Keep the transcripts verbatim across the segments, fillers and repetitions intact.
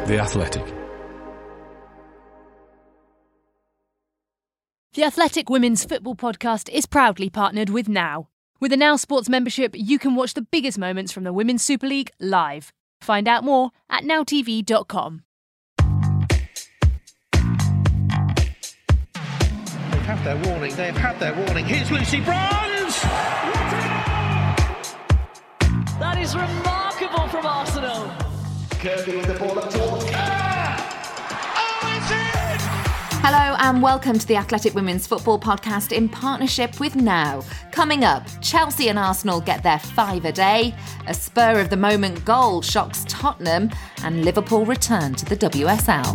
The Athletic. The Athletic Women's Football Podcast is proudly partnered with Now. With a Now Sports membership, you can watch the biggest moments from the Women's Super League live. Find out more at now t v dot com. They've had their warning, they've had their warning. Here's Lucy Bronze! That is remarkable from Arsenal. Kirby with the ball up towards Kerr! Oh, it's in! Hello and welcome to the Athletic Women's Football Podcast in partnership with Now. Coming up, Chelsea and Arsenal get their five a day, a spur-of-the-moment goal shocks Tottenham, and Liverpool return to the W S L.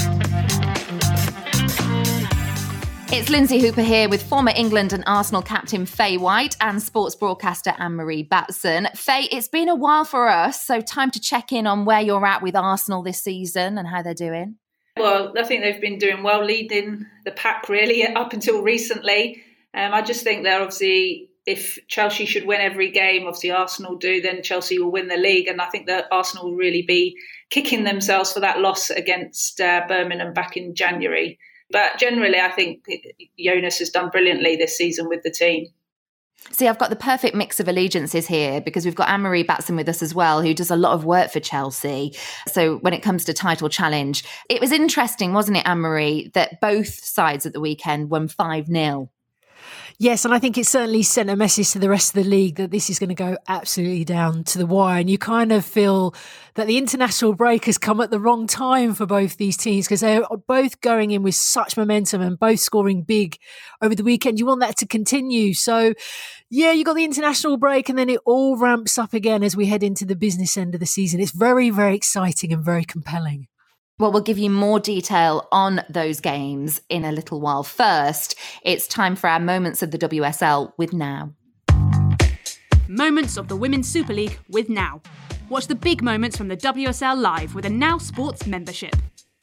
It's Lindsay Hooper here with former England and Arsenal captain Faye White and sports broadcaster Anne-Marie Batson. Faye, it's been a while for us, so time to check in on where you're at with Arsenal this season and how they're doing. Well, I think they've been doing well, leading the pack really up until recently. Um, I just think they're obviously, if Chelsea should win every game, obviously Arsenal do, then Chelsea will win the league. And I think that Arsenal will really be kicking themselves for that loss against uh, Birmingham back in January. But generally, I think Jonas has done brilliantly this season with the team. See, I've got the perfect mix of allegiances here because we've got Anne-Marie Batson with us as well, who does a lot of work for Chelsea. So when it comes to title challenge, it was interesting, wasn't it, Anne-Marie, that both sides at the weekend won five nil. Yes, and I think it certainly sent a message to the rest of the league that this is going to go absolutely down to the wire. And you kind of feel that the international break has come at the wrong time for both these teams because they're both going in with such momentum and both scoring big over the weekend. You want that to continue. So, yeah, you got the international break and then it all ramps up again as we head into the business end of the season. It's very, very exciting and very compelling. Well, we'll give you more detail on those games in a little while. First, it's time for our Moments of the W S L with Now. Moments of the Women's Super League with Now. Watch the big moments from the W S L live with a Now Sports membership.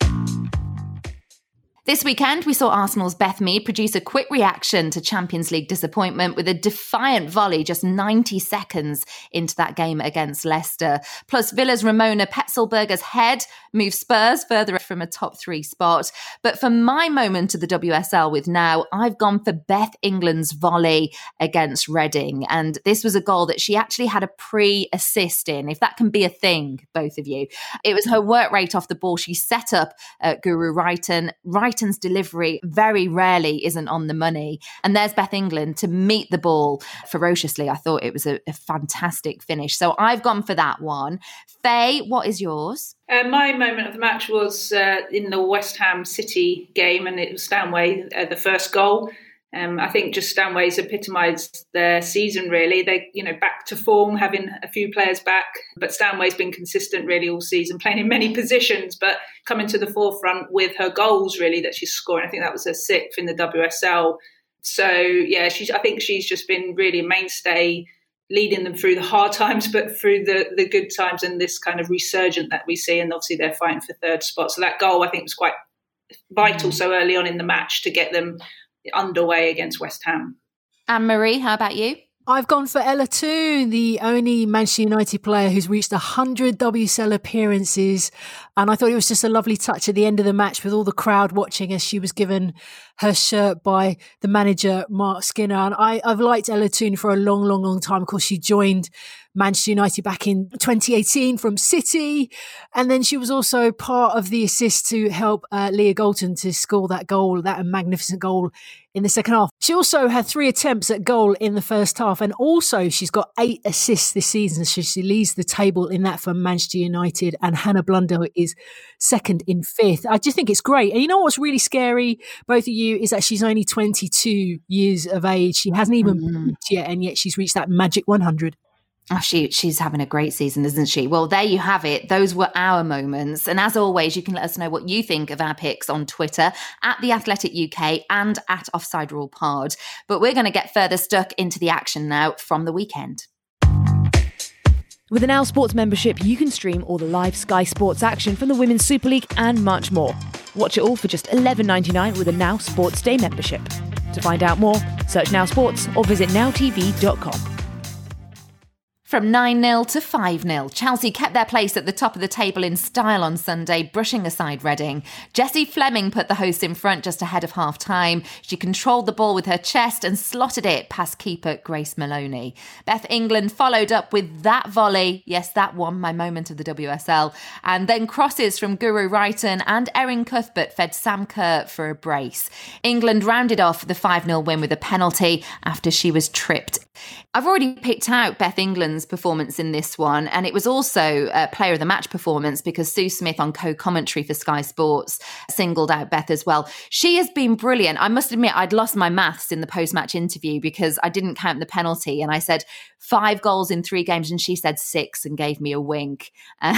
This weekend, we saw Arsenal's Beth Mead produce a quick reaction to Champions League disappointment with a defiant volley just ninety seconds into that game against Leicester. Plus, Villa's Ramona Petzelberger's head moves Spurs further from a top three spot. But for my moment of the W S L with Now, I've gone for Beth England's volley against Reading. And this was a goal that she actually had a pre-assist in, if that can be a thing, both of you. It was her work rate off the ball. She set up uh, Guru Wrighton. Wrighton's delivery very rarely isn't on the money. And there's Beth England to meet the ball ferociously. I thought it was a, a fantastic finish. So I've gone for that one. Faye, what is yours? Uh, my moment of the match was uh, in the West Ham City game, and it was Stanway, uh, the first goal. Um, I think just Stanway's epitomised their season, really. They, you know, back to form, having a few players back. But Stanway's been consistent, really, all season, playing in many positions, but coming to the forefront with her goals, really, that she's scoring. I think that was her sixth in the W S L. So, yeah, she's. I think she's just been really a mainstay, leading them through the hard times, but through the, the good times and this kind of resurgent that we see. And obviously they're fighting for third spot. So that goal, I think, was quite vital so early on in the match to get them underway against West Ham. Anne-Marie, how about you? I've gone for Ella Toone, the only Manchester United player who's reached one hundred W S L appearances. And I thought it was just a lovely touch at the end of the match with all the crowd watching as she was given her shirt by the manager, Mark Skinner. And I, I've liked Ella Toone for a long, long, long time. Of course, she joined Manchester United back in twenty eighteen from City. And then she was also part of the assist to help uh, Leah Galton to score that goal, that magnificent goal in the second half. She also had three attempts at goal in the first half. And also she's got eight assists this season. So she leads the table in that for Manchester United. And Hannah Blundell is second in fifth. I just think it's great. And you know what's really scary, both of you, is that she's only twenty-two years of age. She hasn't even Mm. peaked yet. And yet she's reached that magic one hundred. Oh, she, she's having a great season, isn't she? Well, there you have it. Those were our moments. And as always, you can let us know what you think of our picks on Twitter at The Athletic U K and at Offside Rule Pod. But we're going to get further stuck into the action now from the weekend. With a Now Sports membership, you can stream all the live Sky Sports action from the Women's Super League and much more. Watch it all for just eleven ninety-nine with a Now Sports Day membership. To find out more, search Now Sports or visit now t v dot com. From nine nil to five nil, Chelsea kept their place at the top of the table in style on Sunday, brushing aside Reading. Jessie Fleming put the hosts in front just ahead of half-time. She controlled the ball with her chest and slotted it past keeper Grace Maloney. Beth England followed up with that volley, yes, that one, my moment of the W S L, and then crosses from Guru Wrighton and Erin Cuthbert fed Sam Kerr for a brace. England rounded off the five nil win with a penalty after she was tripped. I've already picked out Beth England's performance in this one, and it was also a player of the match performance because Sue Smith on co-commentary for Sky Sports singled out Beth as well. She has been brilliant. I must admit I'd lost my maths in the post-match interview because I didn't count the penalty, and I said five goals in three games and she said six and gave me a wink.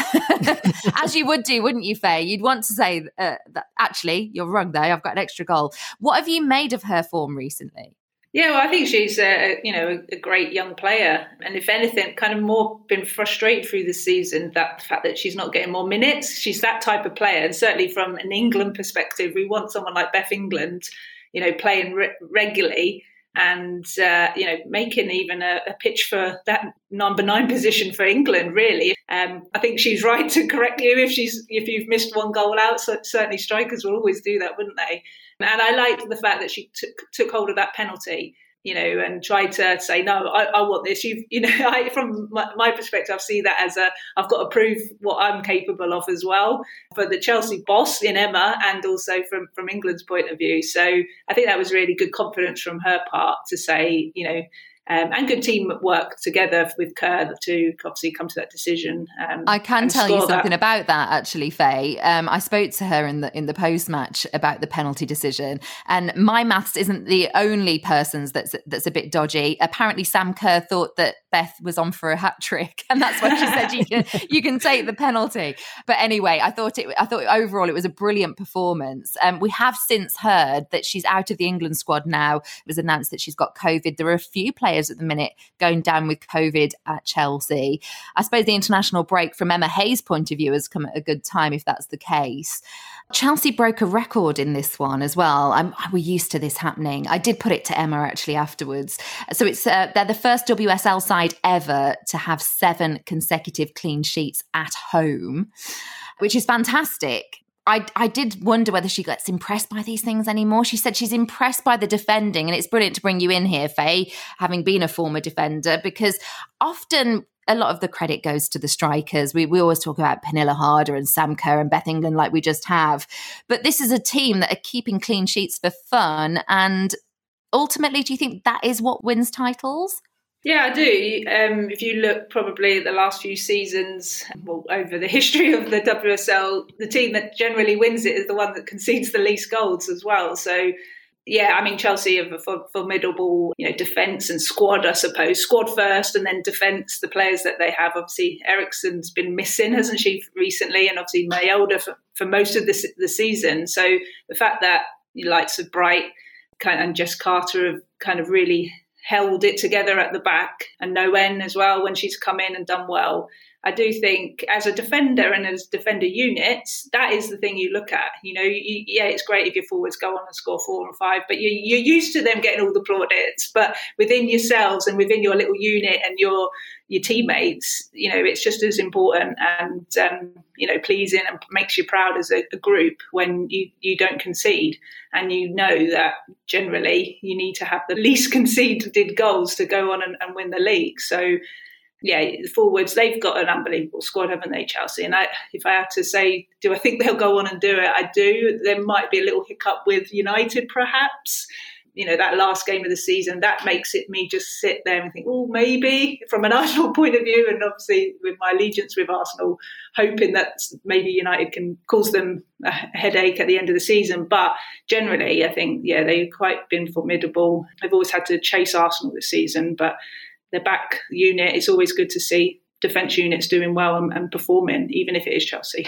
As you would do, wouldn't you, Faye? You'd want to say uh, that actually you're wrong there, I've got an extra goal. What have you made of her form recently? Yeah, well, I think she's a, you know, a, a great young player. And if anything, kind of more been frustrated through the season, that the fact that she's not getting more minutes. She's that type of player. And certainly from an England perspective, we want someone like Beth England, you know, playing re- regularly and, uh, you know, making even a, a pitch for that number nine position for England, really. Um, I think she's right to correct you if she's if you've missed one goal out. So certainly strikers will always do that, wouldn't they? And I liked the fact that she took took hold of that penalty, you know, and tried to say, no, I, I want this. You you know, I, from my, my perspective, I see that as a, I've got to prove what I'm capable of as well for the Chelsea boss in Emma and also from, from England's point of view. So I think that was really good confidence from her part to say, you know, Um, and good teamwork together with Kerr to obviously come to that decision. Um, I can tell you something that. about that, actually, Faye. Um, I spoke to her in the in the post match about the penalty decision, and my maths isn't the only person's that's that's a bit dodgy. Apparently, Sam Kerr thought that Beth was on for a hat trick, and that's why she said you can you can take the penalty. But anyway, I thought it. I thought overall it was a brilliant performance. Um, we have since heard that she's out of the England squad now. It was announced that she's got COVID. There are a few players at the minute going down with COVID at Chelsea. I suppose the international break from Emma Hayes' point of view has come at a good time if that's the case. Chelsea broke a record in this one as well. I'm, we're used to this happening. I did put it to Emma actually afterwards. So it's uh, they're the first W S L side ever to have seven consecutive clean sheets at home, which is fantastic. I, I did wonder whether she gets impressed by these things anymore. She said she's impressed by the defending, and it's brilliant to bring you in here, Faye, having been a former defender, because often a lot of the credit goes to the strikers. We we always talk about Pernilla Harder and Sam Kerr and Beth England like we just have. But this is a team that are keeping clean sheets for fun. And ultimately, do you think that is what wins titles? Yeah, I do. Um, if you look probably at the last few seasons, well, over the history of the W S L, the team that generally wins it is the one that concedes the least goals as well. So, yeah, I mean, Chelsea have a formidable, you know, defence and squad, I suppose. Squad first and then defence, the players that they have. Obviously, Eriksson's been missing, hasn't she, recently? And obviously Mailda for, for most of the, the season. So the fact that the likes of Bright and Jess Carter have kind of really held it together at the back, and Noen as well when she's come in and done well. I do think as a defender and as defender units, that is the thing you look at. You know, you, yeah, it's great if your forwards go on and score four and five, but you, you're used to them getting all the plaudits. But within yourselves and within your little unit and your your teammates, you know, it's just as important and, um, you know, pleasing and makes you proud as a, a group when you, you don't concede. And you know that generally you need to have the least conceded goals to go on and, and win the league. So, yeah, the forwards, they've got an unbelievable squad, haven't they, Chelsea? And I, if I had to say, do I think they'll go on and do it? I do. There might be a little hiccup with United, perhaps. You know, that last game of the season, that makes it me just sit there and think, oh, maybe from an Arsenal point of view, and obviously with my allegiance with Arsenal, hoping that maybe United can cause them a headache at the end of the season. But generally, I think, yeah, they've quite been formidable. They've always had to chase Arsenal this season, but their back unit, it's always good to see defence units doing well and, and performing, even if it is Chelsea.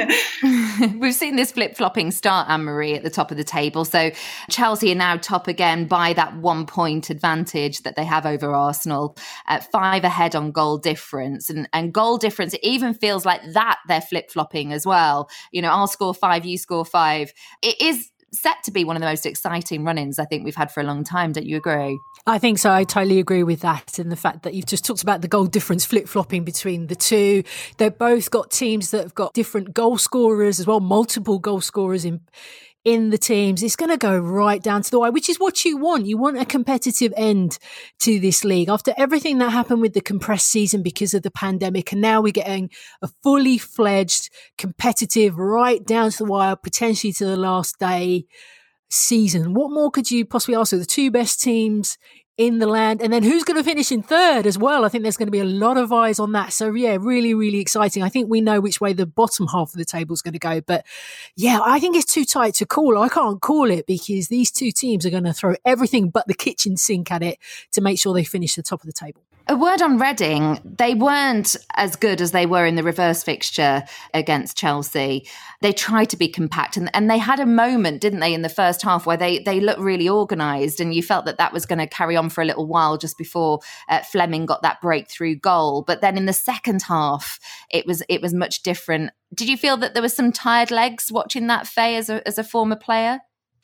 We've seen this flip-flopping start, Anne-Marie, at the top of the table. So Chelsea are now top again by that one-point advantage that they have over Arsenal, at five ahead on goal difference. And, and goal difference, it even feels like that they're flip-flopping as well. You know, I'll score five, you score five. It is set to be one of the most exciting run-ins I think we've had for a long time. Don't you agree? I think so. I totally agree with that. And the fact that you've just talked about the goal difference flip-flopping between the two. They've both got teams that have got different goal scorers as well, multiple goal scorers in in the teams. It's going to go right down to the wire, which is what you want. You want a competitive end to this league. After everything that happened with the compressed season because of the pandemic, and now we're getting a fully fledged, competitive, right down to the wire, potentially to the last day season. What more could you possibly ask for? The two best teams in the land, and then who's going to finish in third as well? I think there's going to be a lot of eyes on that. So yeah, really, really exciting. I think we know which way the bottom half of the table is going to go, but yeah, I think it's too tight to call. I can't call it because these two teams are going to throw everything but the kitchen sink at it to make sure they finish the top of the table. A word on Reading. They weren't as good as they were in the reverse fixture against Chelsea. They tried to be compact, and, and they had a moment, didn't they, in the first half where they, they looked really organised, and you felt that that was going to carry on for a little while just before uh, Fleming got that breakthrough goal. But then in the second half, it was it was much different. Did you feel that there were some tired legs watching that, Faye, as a, as a former player?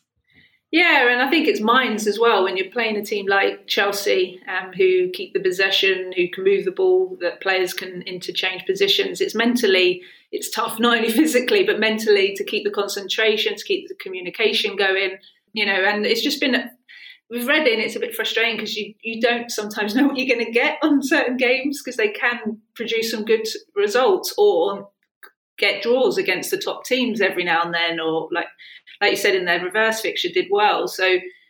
Yeah, and I think it's minds as well when you're playing a team like Chelsea, um, who keep the possession, who can move the ball, that players can interchange positions. It's mentally, it's tough, not only physically, but mentally, to keep the concentration, to keep the communication going, you know, and it's just been, with Reading, it's a bit frustrating because you, you don't sometimes know what you're going to get on certain games because they can produce some good results or get draws against the top teams every now and then, or like like you said in their reverse fixture did well. So,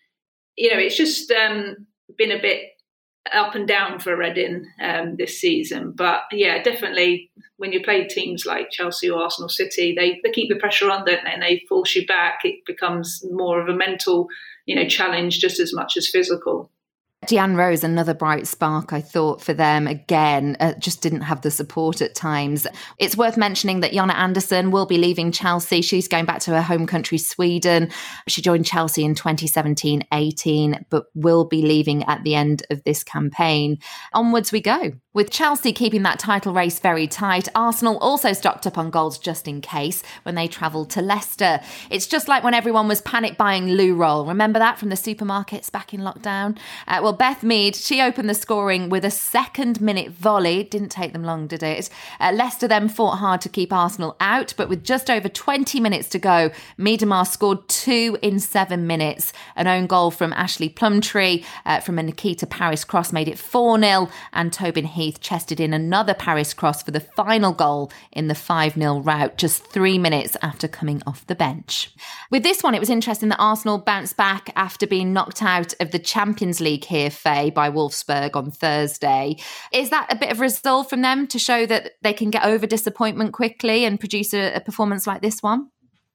you know, it's just um, been a bit up and down for Reading um, this season. But yeah, definitely when you play teams like Chelsea or Arsenal City, they, they keep the pressure on, don't they? And they force you back. It becomes more of a mental, you know, challenge just as much as physical. Deanne Rose, another bright spark, I thought, for them again, uh, just didn't have the support at times. It's worth mentioning that Jonna Andersson will be leaving Chelsea. She's going back to her home country, Sweden. She joined Chelsea in twenty seventeen eighteen, but will be leaving at the end of this campaign. Onwards we go. With Chelsea keeping that title race very tight, Arsenal also stocked up on goals just in case when they travelled to Leicester. It's just like when everyone was panic buying loo roll. Remember that from the supermarkets back in lockdown? Uh, well, Beth Mead, she opened the scoring with a second minute volley. Didn't take them long, did it? Uh, Leicester then fought hard to keep Arsenal out, but with just over twenty minutes to go, Miedema scored two in seven minutes. An own goal from Ashley Plumtree uh, from a Nikita Parris cross made it four nil, and Tobin Heath chested in another Parris cross for the final goal in the five nil rout just three minutes after coming off the bench. With this one, it was interesting that Arsenal bounced back after being knocked out of the Champions League here, Faye, by Wolfsburg on Thursday. Is that a bit of resolve from them to show that they can get over disappointment quickly and produce a, a performance like this one?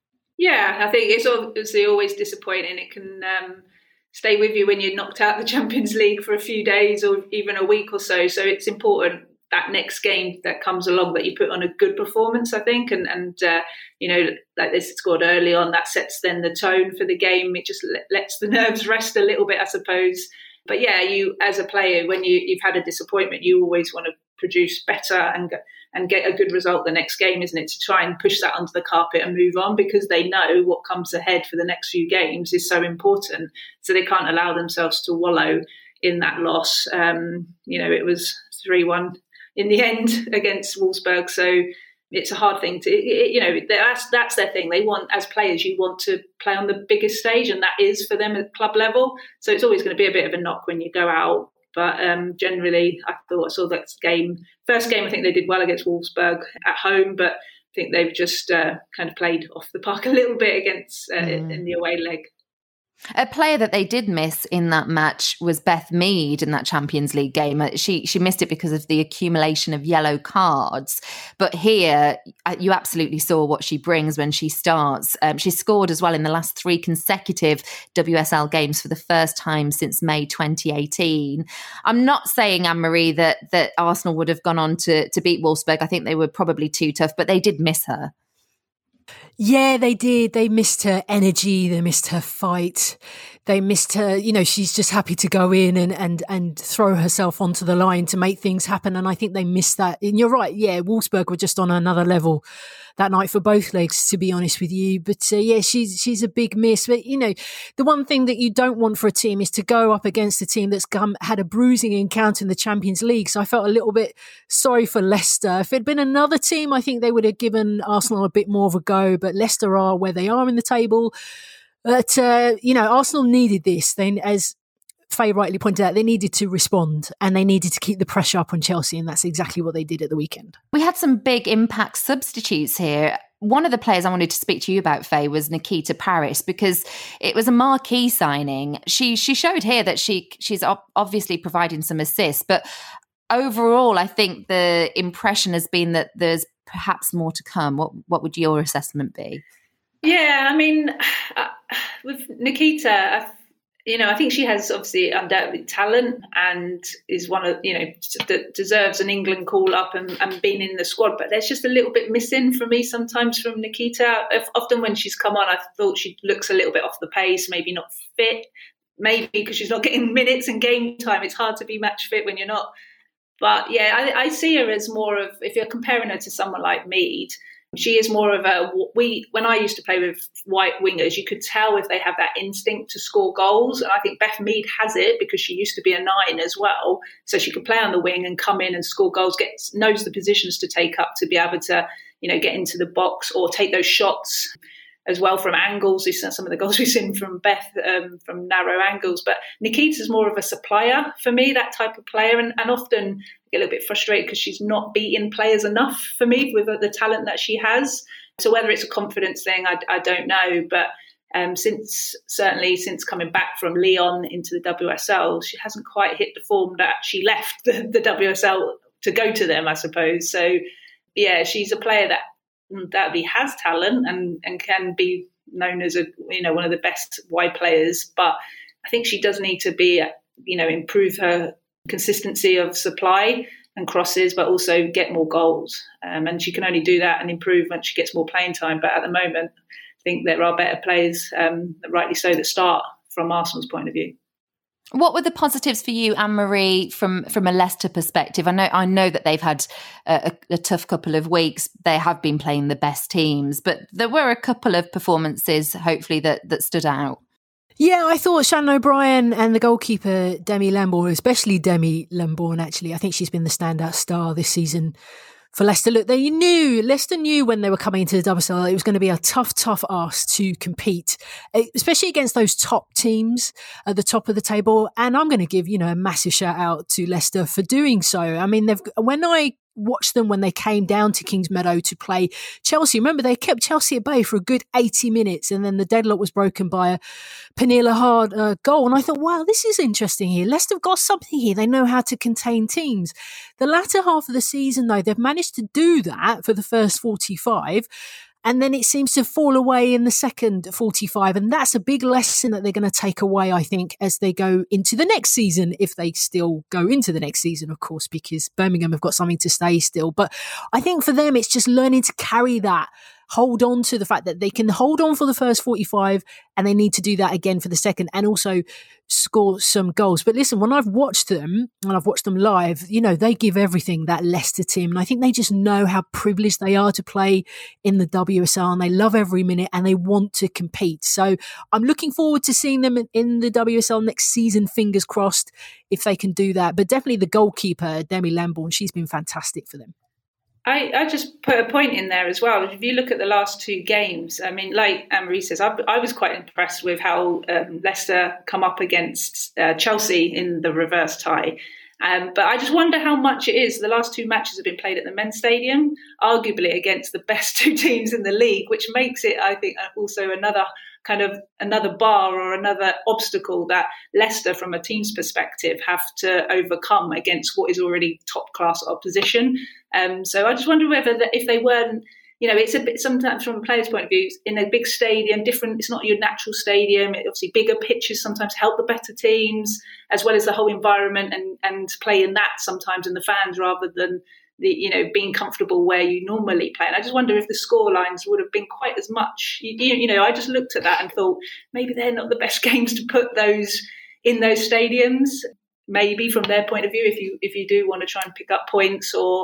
Yeah, I think it's obviously always disappointing. It can um, stay with you when you're knocked out of the Champions League for a few days or even a week or so. So it's important that next game that comes along that you put on a good performance, I think. And, and uh, you know, like they scored early on, that sets then the tone for the game. It just lets the nerves rest a little bit, I suppose. But yeah, you as a player, when you, you've had a disappointment, you always want to produce better and and get a good result the next game, isn't it? To try and push that under the carpet and move on, because they know what comes ahead for the next few games is so important. So they can't allow themselves to wallow in that loss. Um, you know, it was three one in the end against Wolfsburg. So it's a hard thing to, it, you know, that's, that's their thing. They want, as players, you want to play on the biggest stage, and that is for them at club level. So it's always going to be a bit of a knock when you go out. But um, generally, I thought I saw that game. First game, I think they did well against Wolfsburg at home, but I think they've just uh, kind of played off the park a little bit against uh, mm. in the away leg. A player that they did miss in that match was Beth Mead in that Champions League game. She she missed it because of the accumulation of yellow cards. But here, you absolutely saw what she brings when she starts. Um, she scored as well in the last three consecutive W S L games for the first time since May twenty eighteen. I'm not saying, Anne-Marie, that, that Arsenal would have gone on to, to beat Wolfsburg. I think they were probably too tough, but they did miss her. Yeah, they did. They missed her energy. They missed her fight. They missed her, you know, she's just happy to go in and, and, and throw herself onto the line to make things happen. And I think they missed that. And you're right. Yeah, Wolfsburg were just on another level that night for both legs, to be honest with you. But uh, yeah, she's she's a big miss. But, you know, the one thing that you don't want for a team is to go up against a team that's come, had a bruising encounter in the Champions League. So I felt a little bit sorry for Leicester. If it had been another team, I think they would have given Arsenal a bit more of a go. But Leicester are where they are in the table. But, uh, you know, Arsenal needed this. They, as Faye rightly pointed out, they needed to respond and they needed to keep the pressure up on Chelsea, and that's exactly what they did at the weekend. We had some big impact substitutes here. One of the players I wanted to speak to you about, Faye, was Nikita Parris, because it was a marquee signing. She she showed here that she she's obviously providing some assists, but overall, I think the impression has been that there's perhaps more to come. What what would your assessment be? Yeah, I mean, uh, with Nikita, I, you know, I think she has obviously undoubtedly talent and is one of, you know, that deserves an England call up and, and being in the squad. But there's just a little bit missing for me sometimes from Nikita. If, often when she's come on, I thought she looks a little bit off the pace, maybe not fit, maybe because she's not getting minutes and game time. It's hard to be match fit when you're not. But yeah, I, I see her as more of, if you're comparing her to someone like Mead, she is more of a, we, when I used to play with white wingers, you could tell if they have that instinct to score goals. And I think Beth Mead has it because she used to be a nine as well. So she could play on the wing and come in and score goals, get, knows the positions to take up to be able to, you know, get into the box or take those shots as well from angles. We've seen some of the goals we've seen from Beth um, from narrow angles. But Nikita's more of a supplier for me, that type of player. And, and often I get a little bit frustrated because she's not beating players enough for me with the talent that she has. So whether it's a confidence thing, I, I don't know. But um, since certainly since coming back from Lyon into the W S L, she hasn't quite hit the form that she left the, the W S L to go to them, I suppose. So yeah, she's a player that undoubtedly has talent and, and can be known as a, you know, one of the best wide players. But I think she does need to be, you know, improve her consistency of supply and crosses, but also get more goals. Um, and she can only do that and improve when she gets more playing time. But at the moment, I think there are better players, um, rightly so, that start from Arsenal's point of view. What were the positives for you, Anne-Marie, from from a Leicester perspective? I know I know that they've had a, a tough couple of weeks. They have been playing the best teams, but there were a couple of performances, hopefully, that that stood out. Yeah, I thought Shannon O'Brien and the goalkeeper, Demi Lambourne, especially Demi Lambourne, actually, I think she's been the standout star this season for Leicester. Look, they knew, Leicester knew when they were coming into the W S L, it was going to be a tough, tough ask to compete, especially against those top teams at the top of the table. And I'm going to give, you know, a massive shout out to Leicester for doing so. I mean, they've, when I watched them when they came down to Kingsmeadow to play Chelsea, remember they kept Chelsea at bay for a good eighty minutes, and then the deadlock was broken by a Pernilla Hard uh, goal. And I thought, wow, this is interesting here. Leicester have got something here. They know how to contain teams. The latter half of the season, though, they've managed to do that for the first forty-five. And then it seems to fall away in the second forty-five. And that's a big lesson that they're going to take away, I think, as they go into the next season, if they still go into the next season, of course, because Birmingham have got something to stay still. But I think for them, it's just learning to carry that, hold on to the fact that they can hold on for the first forty-five and they need to do that again for the second and also score some goals. But listen, when I've watched them and I've watched them live, you know, they give everything, that Leicester team. And I think they just know how privileged they are to play in the W S L, and they love every minute and they want to compete. So I'm looking forward to seeing them in the W S L next season, fingers crossed, if they can do that. But definitely the goalkeeper, Demi Lambourne, she's been fantastic for them. I, I just put a point in there as well. If you look at the last two games, I mean, like Anne-Marie says, I, I was quite impressed with how um, Leicester come up against uh, Chelsea in the reverse tie. Um, but I just wonder how much it is. The last two matches have been played at the men's stadium, arguably against the best two teams in the league, which makes it, I think, also another kind of another bar or another obstacle that Leicester, from a team's perspective, have to overcome against what is already top class opposition. Um, so I just wonder whether the, if they weren't, you know, it's a bit sometimes from a player's point of view, in a big stadium, different. It's not your natural stadium. It, obviously, bigger pitches sometimes help the better teams, as well as the whole environment and and play in that sometimes, and the fans rather than the, you know, being comfortable where you normally play. And I just wonder if the score lines would have been quite as much. You, you know, I just looked at that and thought maybe they're not the best games to put those in those stadiums. Maybe from their point of view, if you if you do want to try and pick up points or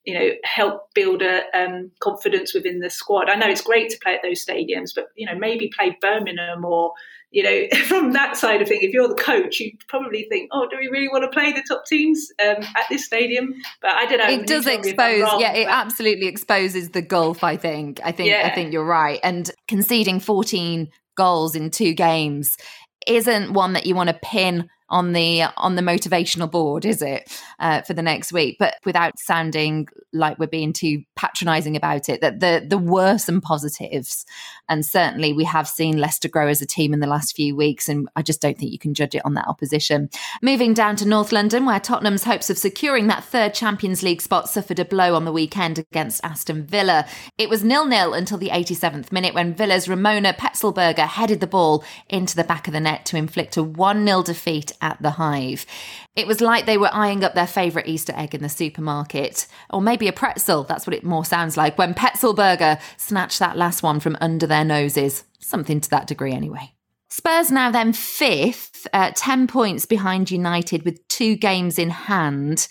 you know, help build a um, confidence within the squad. I know it's great to play at those stadiums, but, you know, maybe play Birmingham or, you know, from that side of thing. If you're the coach, you'd probably think, oh, do we really want to play the top teams um, at this stadium? But I don't know. It does expose, wrong, yeah, it but... absolutely exposes the gulf, I think. I think, yeah. I think you're right. And conceding fourteen goals in two games isn't one that you want to pin on the on the motivational board, is it, uh, for the next week? But without sounding like we're being too patronising about it, that the there were some positives, and certainly we have seen Leicester grow as a team in the last few weeks, and I just don't think you can judge it on that opposition. Moving down to North London, where Tottenham's hopes of securing that third Champions League spot suffered a blow on the weekend against Aston Villa. It was nil-nil until the eighty-seventh minute, when Villa's Ramona Petzelberger headed the ball into the back of the net to inflict a one-nil defeat at the Hive. It was like they were eyeing up their favourite Easter egg in the supermarket, or maybe a pretzel, that's what it more sounds like, when Petzelberger snatched that last one from under their noses. Something to that degree anyway. Spurs now then fifth, uh, ten points behind United with two games in hand.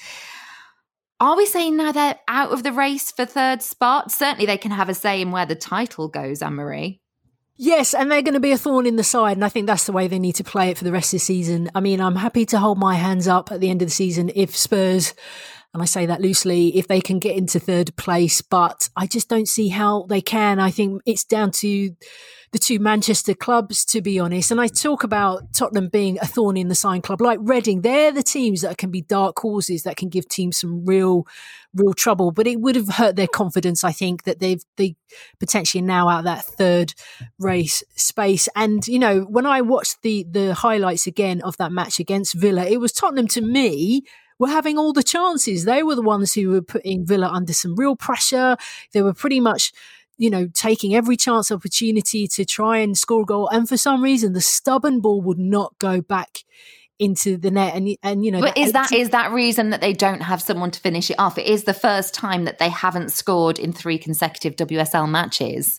Are we saying now they're out of the race for third spot? Certainly they can have a say in where the title goes, Anne-Marie. Yes, and they're going to be a thorn in the side, and I think that's the way they need to play it for the rest of the season. I mean, I'm happy to hold my hands up at the end of the season if Spurs, and I say that loosely, if they can get into third place, but I just don't see how they can. I think it's down to the two Manchester clubs, to be honest. And I talk about Tottenham being a thorn in the side club, like Reading. They're the teams that can be dark horses that can give teams some real, real trouble. But it would have hurt their confidence, I think, that they've they potentially now out of that third race space. And, you know, when I watched the the highlights again of that match against Villa, it was Tottenham, to me, were having all the chances. They were the ones who were putting Villa under some real pressure. They were pretty much, you know, taking every chance opportunity to try and score a goal. And for some reason, the stubborn ball would not go back into the net. And, and you know, but that is that is that reason that they don't have someone to finish it off? It is the first time that they haven't scored in three consecutive W S L matches.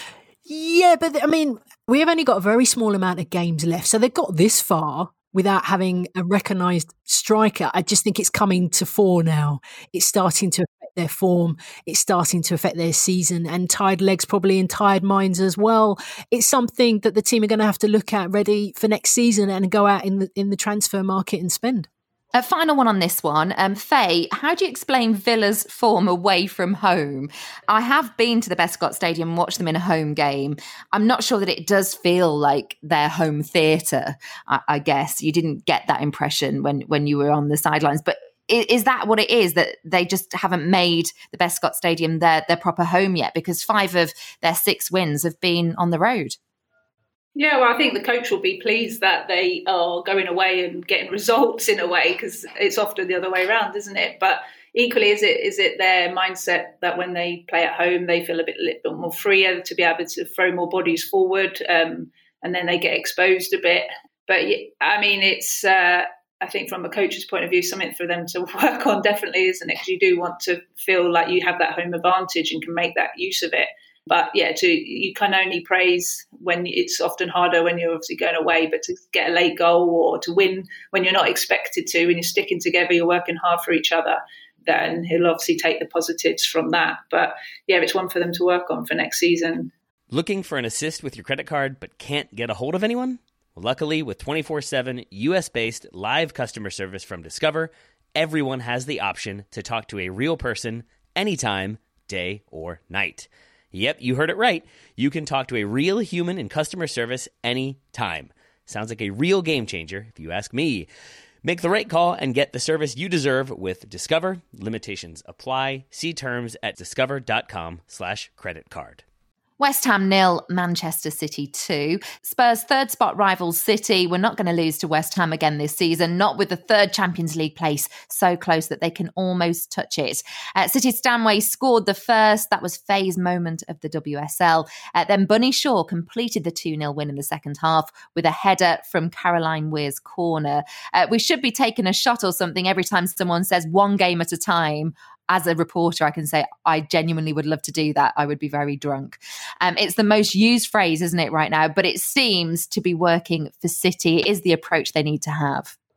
Yeah, but I mean, we have only got a very small amount of games left. So they've got this far without having a recognised striker. I just think it's coming to fore now. It's starting to affect their form. It's starting to affect their season, and tired legs probably and tired minds as well. It's something that the team are going to have to look at ready for next season and go out in the in the transfer market and spend. A final one on this one. Um, Faye, how do you explain Villa's form away from home? I have been to the Bescot Stadium and watched them in a home game. I'm not sure that it does feel like their home theatre, I, I guess. You didn't get that impression when, when you were on the sidelines. But is, is that what it is, that they just haven't made the Bescot Stadium their, their proper home yet? Because five of their six wins have been on the road. Yeah, well, I think the coach will be pleased that they are going away and getting results in a way, because it's often the other way around, isn't it? But equally, is it is it their mindset that when they play at home, they feel a bit, a little bit more freer to be able to throw more bodies forward, um, and then they get exposed a bit. But I mean, it's uh, I think from a coach's point of view, something for them to work on, definitely, isn't it? Because you do want to feel like you have that home advantage and can make that use of it. But yeah, to you can only praise when it's often harder when you're obviously going away, but to get a late goal or to win when you're not expected to, when you're sticking together, you're working hard for each other, then he'll obviously take the positives from that. But yeah, it's one for them to work on for next season. Looking for an assist with your credit card but can't get a hold of anyone? Well, luckily, with twenty-four seven U S-based live customer service from Discover, everyone has the option to talk to a real person anytime, day or night. Yep, you heard it right. You can talk to a real human in customer service anytime. Sounds like a real game changer, if you ask me. Make the right call and get the service you deserve with Discover. Limitations apply. See terms at discover.com slash credit card. West Ham nil, Manchester City two. Spurs' third spot rivals City were not going to lose to West Ham again this season, not with the third Champions League place so close that they can almost touch it. Uh, City Stanway scored the first. That was Faye's moment of the W S L. Uh, then Bunny Shaw completed the two nil win in the second half with a header from Caroline Weir's corner. Uh, we should be taking a shot or something every time someone says one game at a time. As a reporter, I can say I genuinely would love to do that. I would be very drunk. Um, it's the most used phrase, isn't it, right now? But it seems to be working for City. It is the approach they need to have.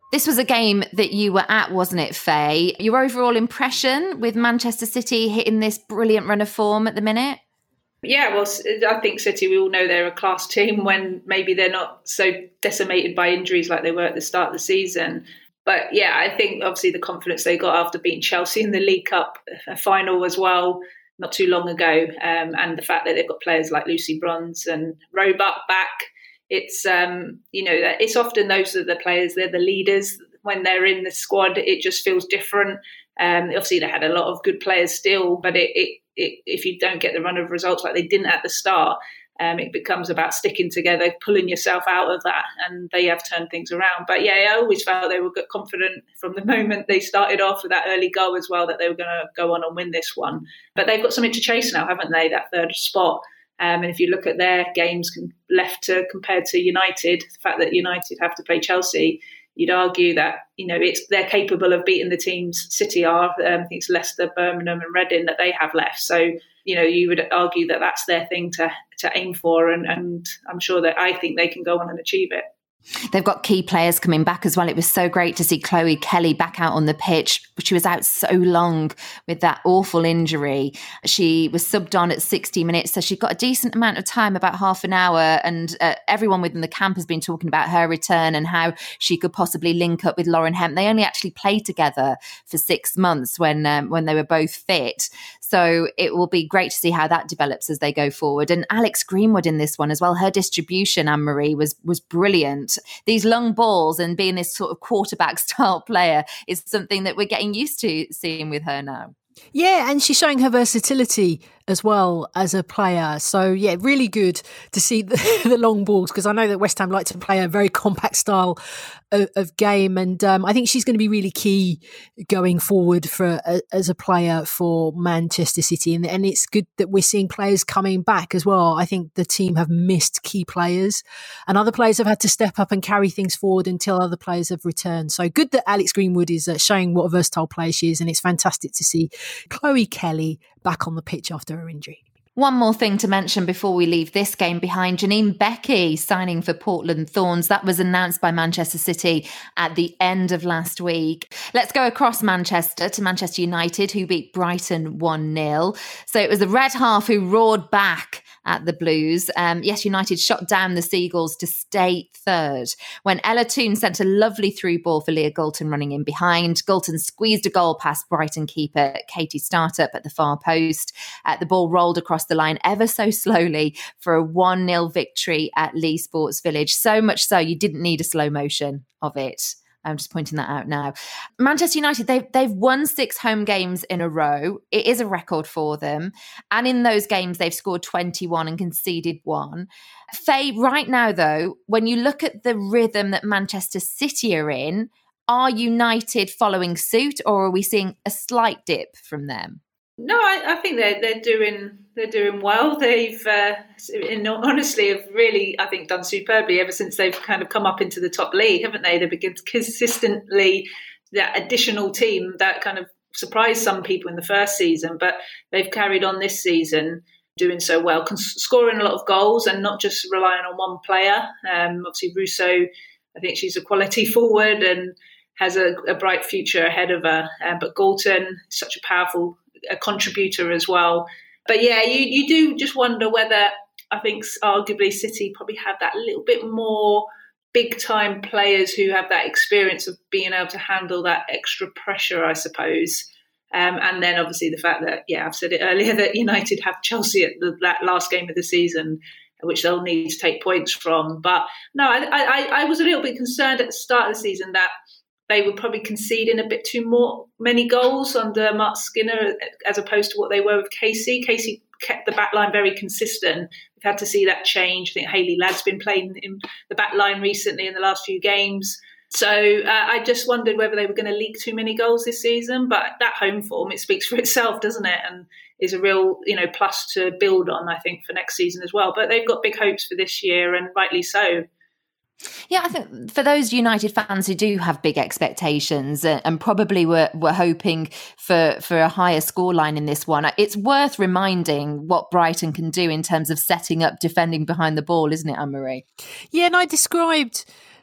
This was a game that you were at, wasn't it, Faye? Your overall impression with Manchester City hitting this brilliant run of form at the minute? Yeah, well, I think City, we all know they're a class team when maybe they're not so decimated by injuries like they were at the start of the season. But yeah, I think obviously the confidence they got after beating Chelsea in the League Cup final as well, not too long ago, um, and the fact that they've got players like Lucy Bronze and Roebuck back, it's um, you know, it's often those are the players, they're the leaders. When they're in the squad, it just feels different. Um, obviously, they had a lot of good players still, but it, it, it, if you don't get the run of results like they didn't at the start, um, it becomes about sticking together, pulling yourself out of that, and they have turned things around. But yeah, I always felt they were confident from the moment they started off with that early goal as well, that they were going to go on and win this one. But they've got something to chase now, haven't they, that third spot? Um, and if you look at their games left to, compared to United, the fact that United have to play Chelsea, you'd argue that, you know, it's they're capable of beating the teams City are. Um, I think it's Leicester, Birmingham and Reading that they have left. So, you know, you would argue that that's their thing to, to aim for. And, and I'm sure that I think they can go on and achieve it. They've got key players coming back as well. It was so great to see Chloe Kelly back out on the pitch. She was out so long with that awful injury. She was subbed on at sixty minutes, so she got a decent amount of time, about half an hour. And uh, everyone within the camp has been talking about her return and how she could possibly link up with Lauren Hemp. They only actually played together for six months when um, when they were both fit. So it will be great to see how that develops as they go forward. And Alex Greenwood in this one as well. Her distribution, Anne-Marie, was was brilliant. These long balls and being this sort of quarterback style player is something that we're getting used to seeing with her now. Yeah, and she's showing her versatility as well as a player. So, yeah, really good to see the, the long balls, because I know that West Ham like to play a very compact style of, of game. And um, I think she's going to be really key going forward for uh, as a player for Manchester City. And, and it's good that we're seeing players coming back as well. I think the team have missed key players and other players have had to step up and carry things forward until other players have returned. So good that Alex Greenwood is uh, showing what a versatile player she is. And it's fantastic to see Chloe Kelly back on the pitch after her injury. One more thing to mention before we leave this game behind, Janine Becky signing for Portland Thorns. That was announced by Manchester City at the end of last week. Let's go across Manchester to Manchester United, who beat Brighton one nil. So it was the Red Half who roared back at the Blues. Um, yes, United shot down the Seagulls to stay third when Ella Toone sent a lovely through ball for Leah Galton running in behind. Galton squeezed a goal past Brighton keeper Katie Startup at the far post. Uh, the ball rolled across the line ever so slowly for a one nil victory at Leigh Sports Village. So much so you didn't need a slow motion of it. I'm just pointing that out now. Manchester United, they've, they've won six home games in a row. It is a record for them. And in those games, they've scored twenty-one and conceded one. Faye, right now, though, when you look at the rhythm that Manchester City are in, are United following suit, or are we seeing a slight dip from them? No, I, I think they're they're doing they're doing well. They've uh, in, honestly have really, I think, done superbly ever since they've kind of come up into the top league, haven't they? They've been consistently that additional team that kind of surprised some people in the first season, but they've carried on this season doing so well, scoring a lot of goals and not just relying on one player. Um, obviously, Russo, I think she's a quality forward and has a, a bright future ahead of her. Uh, but Galton, such a powerful a contributor as well. But yeah, you, you do just wonder whether, I think arguably City probably have that little bit more big time players who have that experience of being able to handle that extra pressure, I suppose. Um, and then obviously the fact that, yeah, I've said it earlier, that United have Chelsea at the, that last game of the season, which they'll need to take points from. But no, I, I, I was a little bit concerned at the start of the season that they were probably conceding a bit too more many goals under Mark Skinner as opposed to what they were with Casey. Casey kept the back line very consistent. We've had to see that change. I think Hayley Ladd's been playing in the back line recently in the last few games. So uh, I just wondered whether they were going to leak too many goals this season. But that home form, it speaks for itself, doesn't it? And is a real, you know, plus to build on, I think, for next season as well. But they've got big hopes for this year, and rightly so. Yeah, I think for those United fans who do have big expectations uh, and probably were, were hoping for, for a higher scoreline in this one, it's worth reminding what Brighton can do in terms of setting up, defending behind the ball, isn't it, Anne-Marie? Yeah, and I described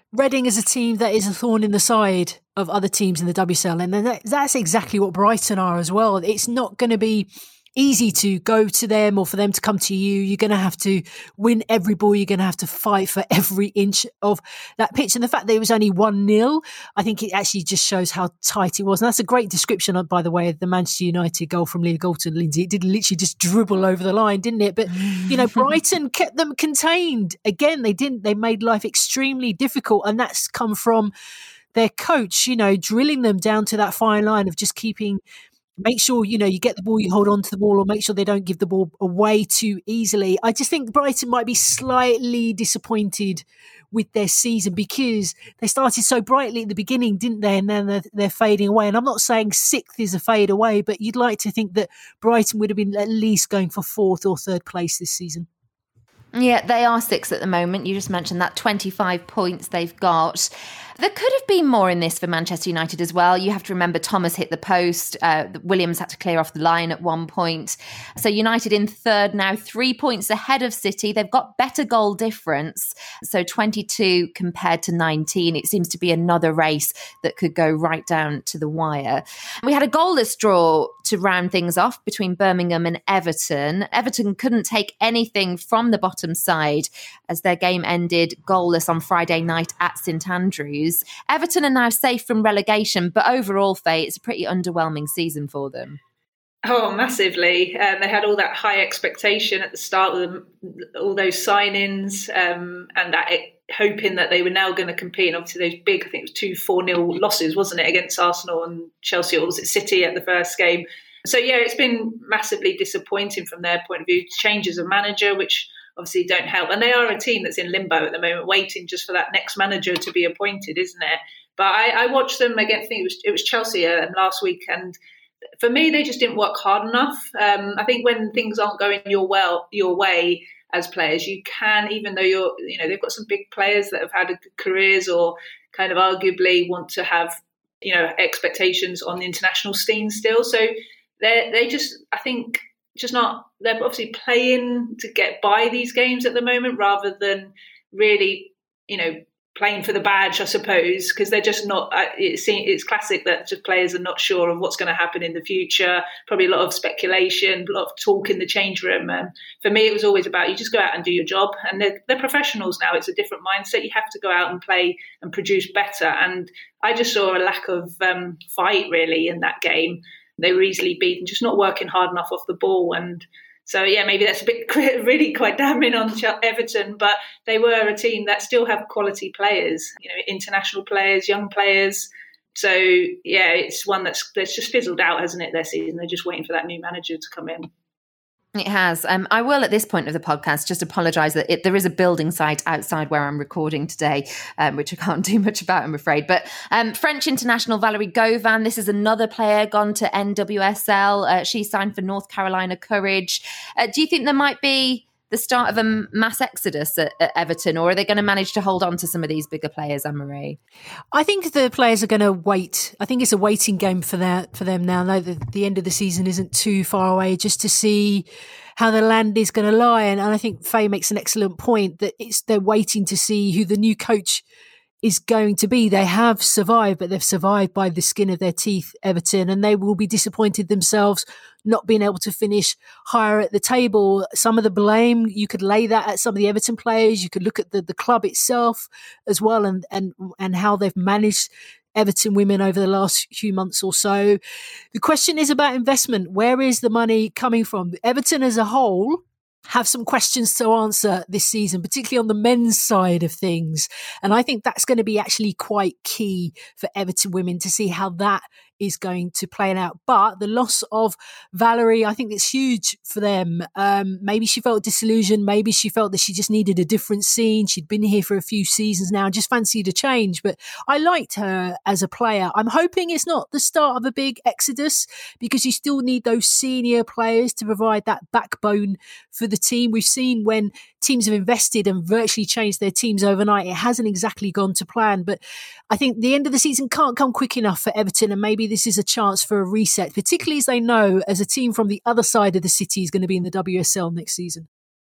Reading is a team that is a thorn in the side of other teams in the W S L, and that, that's exactly what Brighton are as well. It's not going to be easy to go to them or for them to come to you. You're going to have to win every ball. You're going to have to fight for every inch of that pitch. And the fact that it was only one nil, I think it actually just shows how tight it was. And that's a great description, by the way, of the Manchester United goal from Leah Galton, Lindsay. It did literally just dribble over the line, didn't it? But, you know, Brighton kept them contained. Again, they didn't. They made life extremely difficult. And that's come from their coach, you know, drilling them down to that fine line of just keeping... Make sure, you know, you get the ball, you hold on to the ball, or make sure they don't give the ball away too easily. I just think Brighton might be slightly disappointed with their season because they started so brightly at the beginning, didn't they? And then they're, they're fading away. And I'm not saying sixth is a fade away, but you'd like to think that Brighton would have been at least going for fourth or third place this season. Yeah, they are sixth at the moment. You just mentioned that twenty-five points they've got. There could have been more in this for Manchester United as well. You have to remember Thomas hit the post. Uh, Williams had to clear off the line at one point. So United in third now, three points ahead of City. They've got better goal difference. So twenty-two compared to nineteen. It seems to be another race that could go right down to the wire. We had a goalless draw to round things off between Birmingham and Everton. Everton couldn't take anything from the bottom side as their game ended goalless on Friday night at St Andrews. Everton are now safe from relegation, but overall, Faye, it's a pretty underwhelming season for them. Oh, massively. Um, they had all that high expectation at the start with them, all those signings um, and that it, hoping that they were now going to compete. And obviously those big, I think it was two four nil losses, wasn't it, against Arsenal and Chelsea, or was it City at the first game? So, yeah, it's been massively disappointing from their point of view. Changes of manager, which obviously don't help. And they are a team that's in limbo at the moment, waiting just for that next manager to be appointed, isn't it? But I, I watched them against, I think it was, it was Chelsea uh, last week, and for me, they just didn't work hard enough. Um, I think when things aren't going your well, your way as players, you can, even though you're, you know, they've got some big players that have had good careers or kind of arguably want to have, you know, expectations on the international scene still. So they they just, I think, just not, they're obviously playing to get by these games at the moment rather than really, you know, playing for the badge, I suppose, because they're just not, it's, it's classic that just players are not sure of what's going to happen in the future. Probably a lot of speculation, a lot of talk in the change room. And for me, it was always about, you just go out and do your job. And they're, they're professionals now. It's a different mindset. You have to go out and play and produce better. And I just saw a lack of um, fight, really, in that game. They were easily beaten, just not working hard enough off the ball. And so, yeah, maybe that's a bit really quite damning on Everton, but they were a team that still have quality players, you know, international players, young players. So, yeah, it's one that's, that's just fizzled out, hasn't it, their season? They're just waiting for that new manager to come in. It has. Um, I will, at this point of the podcast, just apologise that it, there is a building site outside where I'm recording today, um, which I can't do much about, I'm afraid. But um, French international Valerie Govan, this is another player gone to N W S L. Uh, she signed for North Carolina Courage. Uh, do you think there might be the start of a mass exodus at, at Everton, or are they going to manage to hold on to some of these bigger players, Anne-Marie? I think the players are going to wait. I think it's a waiting game for that for them now. Now that the end of the season isn't too far away, just to see how the land is going to lie. And, and I think Faye makes an excellent point that it's they're waiting to see who the new coach is going to be. They have survived, but they've survived by the skin of their teeth, Everton, and they will be disappointed themselves not being able to finish higher at the table. Some of the blame, you could lay that at some of the Everton players. You could look at the, the club itself as well, and, and, and how they've managed Everton women over the last few months or so. The question is about investment. Where is the money coming from? Everton as a whole have some questions to answer this season, particularly on the men's side of things. And I think that's going to be actually quite key for Everton women to see how that is going to play out. But the loss of Valerie, I think it's huge for them. Um, maybe she felt disillusioned. Maybe she felt that she just needed a different scene. She'd been here for a few seasons now, just fancied a change. But I liked her as a player. I'm hoping it's not the start of a big exodus, because you still need those senior players to provide that backbone for the team. We've seen when teams have invested and virtually changed their teams overnight, it hasn't exactly gone to plan. But I think the end of the season can't come quick enough for Everton, and maybe this is a chance for a reset, particularly as they know as a team from the other side of the city is going to be in the W S L next season.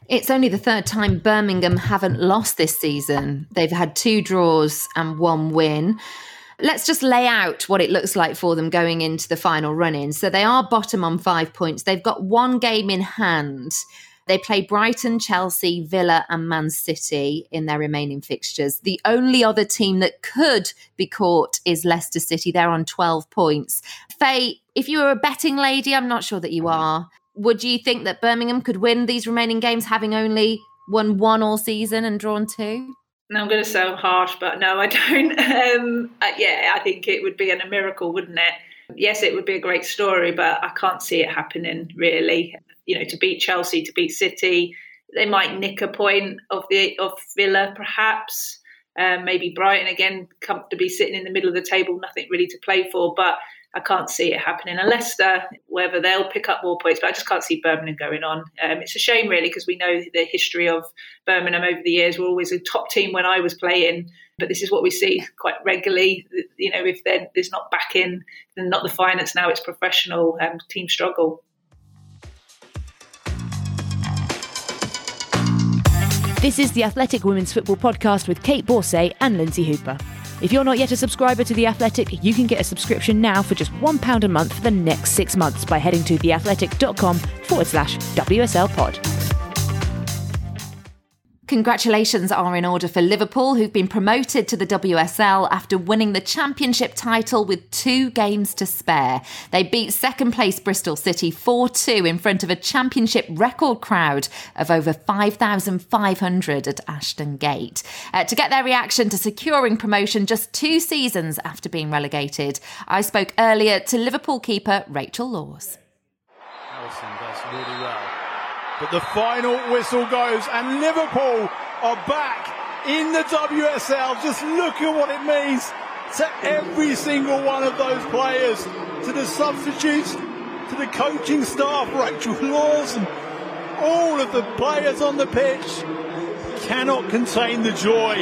It's only the third time Birmingham haven't lost this season. They've had two draws and one win. Let's just lay out what it looks like for them going into the final run-in. So they are bottom on five points. They've got one game in hand. They play Brighton, Chelsea, Villa and Man City in their remaining fixtures. The only other team that could be caught is Leicester City. They're on twelve points. Faye, if you were a betting lady, I'm not sure that you are, would you think that Birmingham could win these remaining games having only won one all season and drawn two? No, I'm going to sound harsh, but no, I don't. Um, uh, yeah, I think it would be a miracle, wouldn't it? Yes, it would be a great story, but I can't see it happening, really. You know, to beat Chelsea, to beat City, they might nick a point of the of Villa, perhaps. Um, maybe Brighton, again, comfortably sitting in the middle of the table, nothing really to play for, but I can't see it happening. And Leicester, whether they'll pick up more points, but I just can't see Birmingham going on. Um, it's a shame, really, because we know the history of Birmingham over the years. We're always a top team when I was playing, but this is what we see quite regularly. You know, if there's not backing, then not the finance now, it's professional um, team struggle. This is the Athletic Women's Football Podcast with Kate Borsay and Lindsay Hooper. If you're not yet a subscriber to The Athletic, you can get a subscription now for just one pound a month for the next six months by heading to theathletic.com forward slash WSL pod. Congratulations are in order for Liverpool, who've been promoted to the W S L after winning the championship title with two games to spare. They beat second place Bristol City four two in front of a championship record crowd of over five thousand five hundred at Ashton Gate. Uh, to get their reaction to securing promotion just two seasons after being relegated, I spoke earlier to Liverpool keeper Rachel Laws. Harrison does really well. But the final whistle goes and Liverpool are back in the W S L. Just look at what it means to every single one of those players, to the substitutes, to the coaching staff, Rachel Laws, and all of the players on the pitch cannot contain the joy.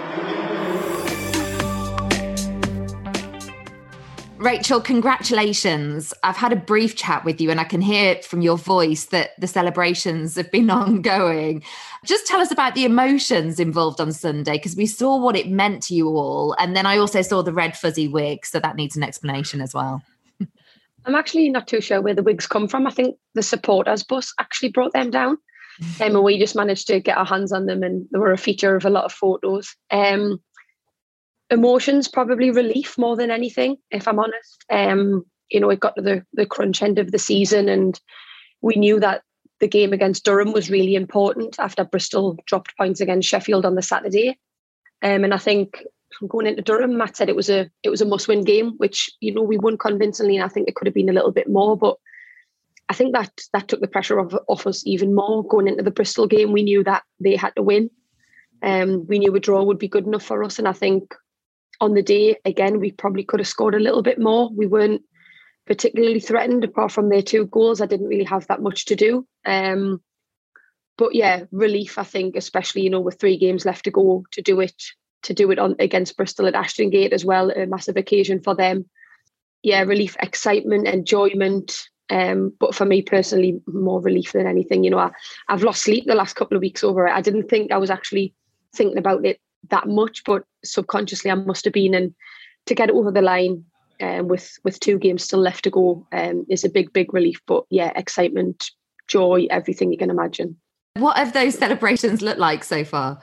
Rachel, congratulations. I've had a brief chat with you and I can hear from your voice that the celebrations have been ongoing. Just tell us about the emotions involved on Sunday, because we saw what it meant to you all. And then I also saw the red fuzzy wig, so that needs an explanation as well. I'm actually not too sure where the wigs come from. I think the supporters bus actually brought them down. Um, and we just managed to get our hands on them and they were a feature of a lot of photos. Um, Emotions, probably relief more than anything, if I'm honest. Um, you know, it got to the, the crunch end of the season and we knew that the game against Durham was really important after Bristol dropped points against Sheffield on the Saturday. Um, and I think going into Durham, Matt said it was a it was a must-win game, which, you know, we won convincingly and I think it could have been a little bit more. But I think that that took the pressure off, off us even more. Going into the Bristol game, we knew that they had to win. Um, we knew a draw would be good enough for us. And I think on the day, again, we probably could have scored a little bit more. We weren't particularly threatened, apart from their two goals. I didn't really have that much to do. Um, but yeah, relief, I think, especially, you know, with three games left to go, to do it, to do it on against Bristol at Ashton Gate as well, a massive occasion for them. Yeah, relief, excitement, enjoyment. Um, but for me personally, more relief than anything. You know, I, I've lost sleep the last couple of weeks over it. I didn't think I was actually thinking about it that much, but subconsciously I must have been. And to get it over the line um, with with two games still left to go um, is a big, big relief. But yeah, excitement, joy, everything you can imagine. What have those celebrations looked like so far?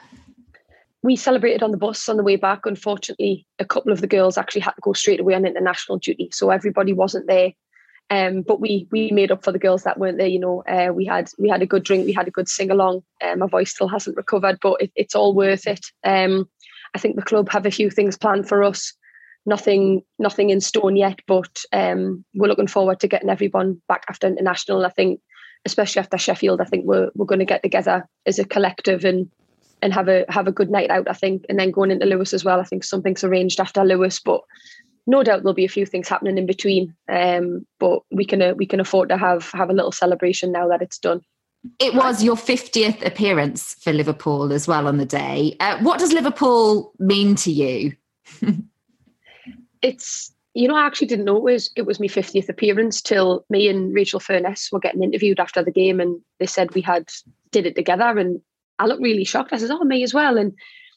We celebrated on the bus on the way back. Unfortunately, a couple of the girls actually had to go straight away on international duty, so everybody wasn't there. Um, but we we made up for the girls that weren't there. You know, uh, we had we had a good drink, we had a good sing along. Um, my voice still hasn't recovered, but it, it's all worth it. Um, I think the club have a few things planned for us. Nothing nothing in stone yet, but um, we're looking forward to getting everyone back after international. I think, especially after Sheffield, I think we're we're going to get together as a collective and and have a have a good night out. I think, and then going into Lewis as well. I think something's arranged after Lewis, but no doubt there'll be a few things happening in between, um, but we can uh, we can afford to have have a little celebration now that it's done. It was your fiftieth appearance for Liverpool as well on the day. Uh, what does Liverpool mean to you? It's, you know, I actually didn't know it was, it was my fiftieth appearance till me and Rachel Furness were getting interviewed after the game, and they said we had did it together. And I looked really shocked. I said, oh, me as well. And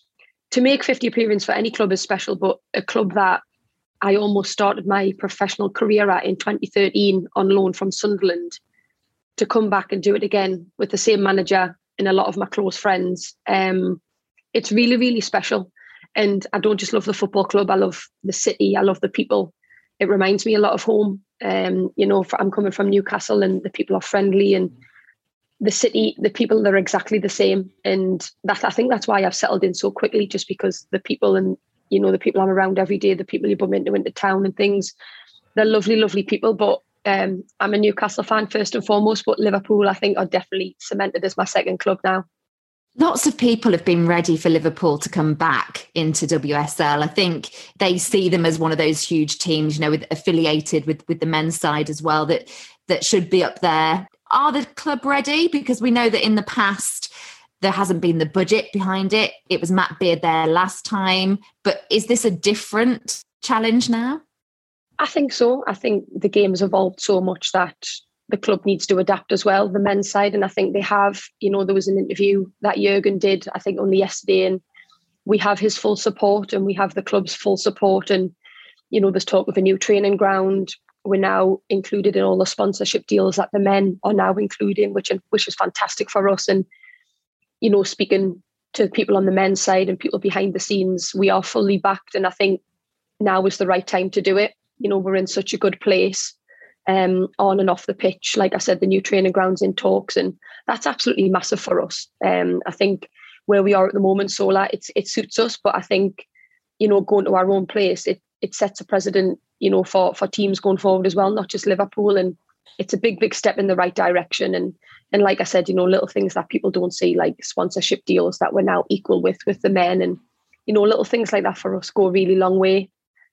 to make fifty appearances for any club is special, but a club that I almost started my professional career at in twenty thirteen on loan from Sunderland, to come back and do it again with the same manager and a lot of my close friends, um, it's really, really special. And I don't just love the football club, I love the city, I love the people. It reminds me a lot of home. Um, you know, I'm coming from Newcastle and the people are friendly, and the city, the people, they're exactly the same. And that, I think that's why I've settled in so quickly, just because the people and, you know, the people I'm around every day, the people you bump into into town and things, they're lovely, lovely people. But um, I'm a Newcastle fan first and foremost, but Liverpool, I think, are definitely cemented as my second club now. Lots of people have been ready for Liverpool to come back into W S L. I think they see them as one of those huge teams, you know, with, affiliated with, with the men's side as well, that that should be up there. Are the club ready? Because we know that in the past, there hasn't been the budget behind it. It was Matt Beard there last time. But is this a different challenge now? I think so. I think the game has evolved so much that the club needs to adapt as well, the men's side. And I think they have. You know, there was an interview that Jurgen did, I think, only yesterday, and we have his full support and we have the club's full support. And, you know, there's talk of a new training ground. We're now included in all the sponsorship deals that the men are now including, which, which is fantastic for us. And, you know, speaking to people on the men's side and people behind the scenes, we are fully backed. And I think now is the right time to do it. You know, we're in such a good place um, on and off the pitch. Like I said, the new training ground's in talks, and that's absolutely massive for us. Um, I think where we are at the moment, Sola, it's, it suits us. But I think, you know, going to our own place, it it sets a precedent, you know, for, for teams going forward as well, not just Liverpool. And it's a big, big step in the right direction. And and like I said, you know, little things that people don't see, like sponsorship deals that we're now equal with with the men. And, you know, little things like that for us go a really long way.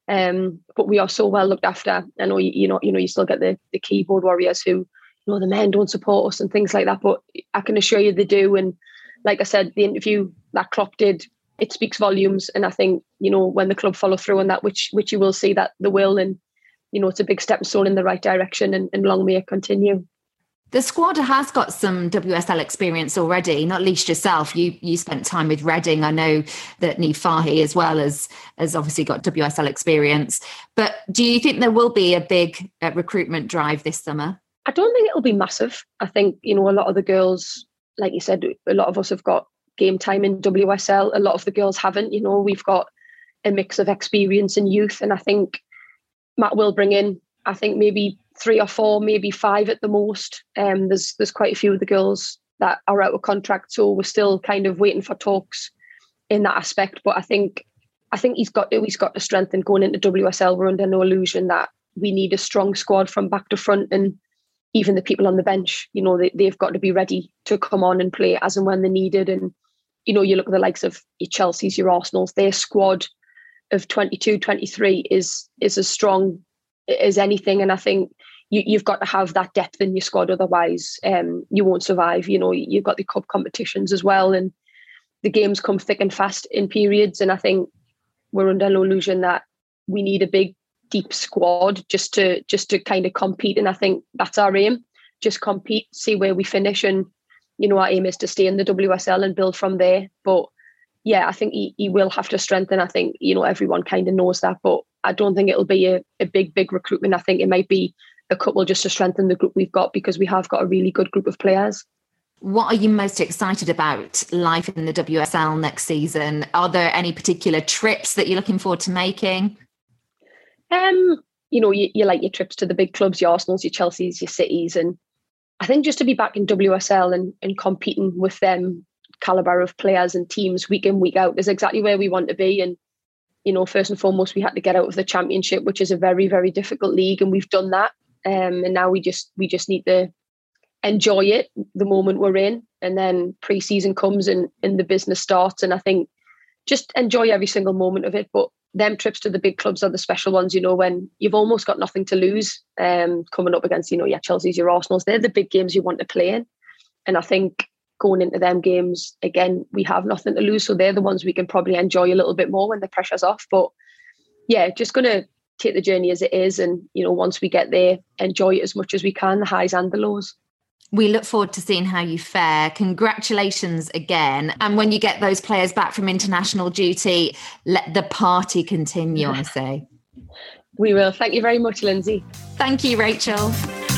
Um, but we are so well looked after. I know, you, you know, you know, you still get the, the keyboard warriors who, you know, the men don't support us and things like that. But I can assure you they do. And like I said, the interview that Klopp did, it speaks volumes. And I think, you know, when the club follow through on that, which which you will see that they will, and, you know, it's a big stepping stone in the right direction, and, and long may it continue. The squad has got some W S L experience already, not least yourself. You you spent time with Reading. I know that Niamh Fahey as well as has obviously got W S L experience. But do you think there will be a big uh, recruitment drive this summer? I don't think it'll be massive. I think, you know, a lot of the girls, like you said, a lot of us have got game time in W S L. A lot of the girls haven't. You know, we've got a mix of experience and youth. And I think Matt will bring in, I think, maybe three or four, maybe five at the most. Um, there's there's quite a few of the girls that are out of contract, so we're still kind of waiting for talks in that aspect. But I think I think he's got to, he's got the strength, and going into W S L, we're under no illusion that we need a strong squad from back to front, and even the people on the bench, you know, they, they've got to be ready to come on and play as and when they're needed. And, you know, you look at the likes of your Chelsea's, your Arsenal's, their squad of twenty-two, twenty-three is is as strong as anything. And I think you, you've got to have that depth in your squad, otherwise um, you won't survive. You know, you've got the cup competitions as well, and the games come thick and fast in periods. And I think we're under no illusion that we need a big, deep squad just to just to kind of compete. And I think that's our aim: just compete, see where we finish. And, you know, our aim is to stay in the W S L and build from there. But yeah, I think he, he will have to strengthen. I think, you know, everyone kind of knows that, but I don't think it'll be a, a big, big recruitment. I think it might be a couple just to strengthen the group we've got, because we have got a really good group of players. What are you most excited about life in the W S L next season? Are there any particular trips that you're looking forward to making? Um, you know, you, you like your trips to the big clubs, your Arsenals, your Chelseas, your Cities. And I think just to be back in W S L and, and competing with them calibre of players and teams week in, week out is exactly where we want to be. And, you know, first and foremost, we had to get out of the Championship, which is a very, very difficult league, and we've done that. Um, and now we just we just need to enjoy it, the moment we're in, and then pre-season comes and, and the business starts. And I think just enjoy every single moment of it. But them trips to the big clubs are the special ones, you know, when you've almost got nothing to lose, um, coming up against, you know, your Chelsea's, your Arsenals. They're the big games you want to play in. And I think going into them games, again, we have nothing to lose. So they're the ones we can probably enjoy a little bit more when the pressure's off. But yeah, just going to take the journey as it is. And, you know, once we get there, enjoy it as much as we can, the highs and the lows. We look forward to seeing how you fare. Congratulations again. And when you get those players back from international duty, let the party continue, I say. We will. Thank you very much, Lindsay. Thank you, Rachel.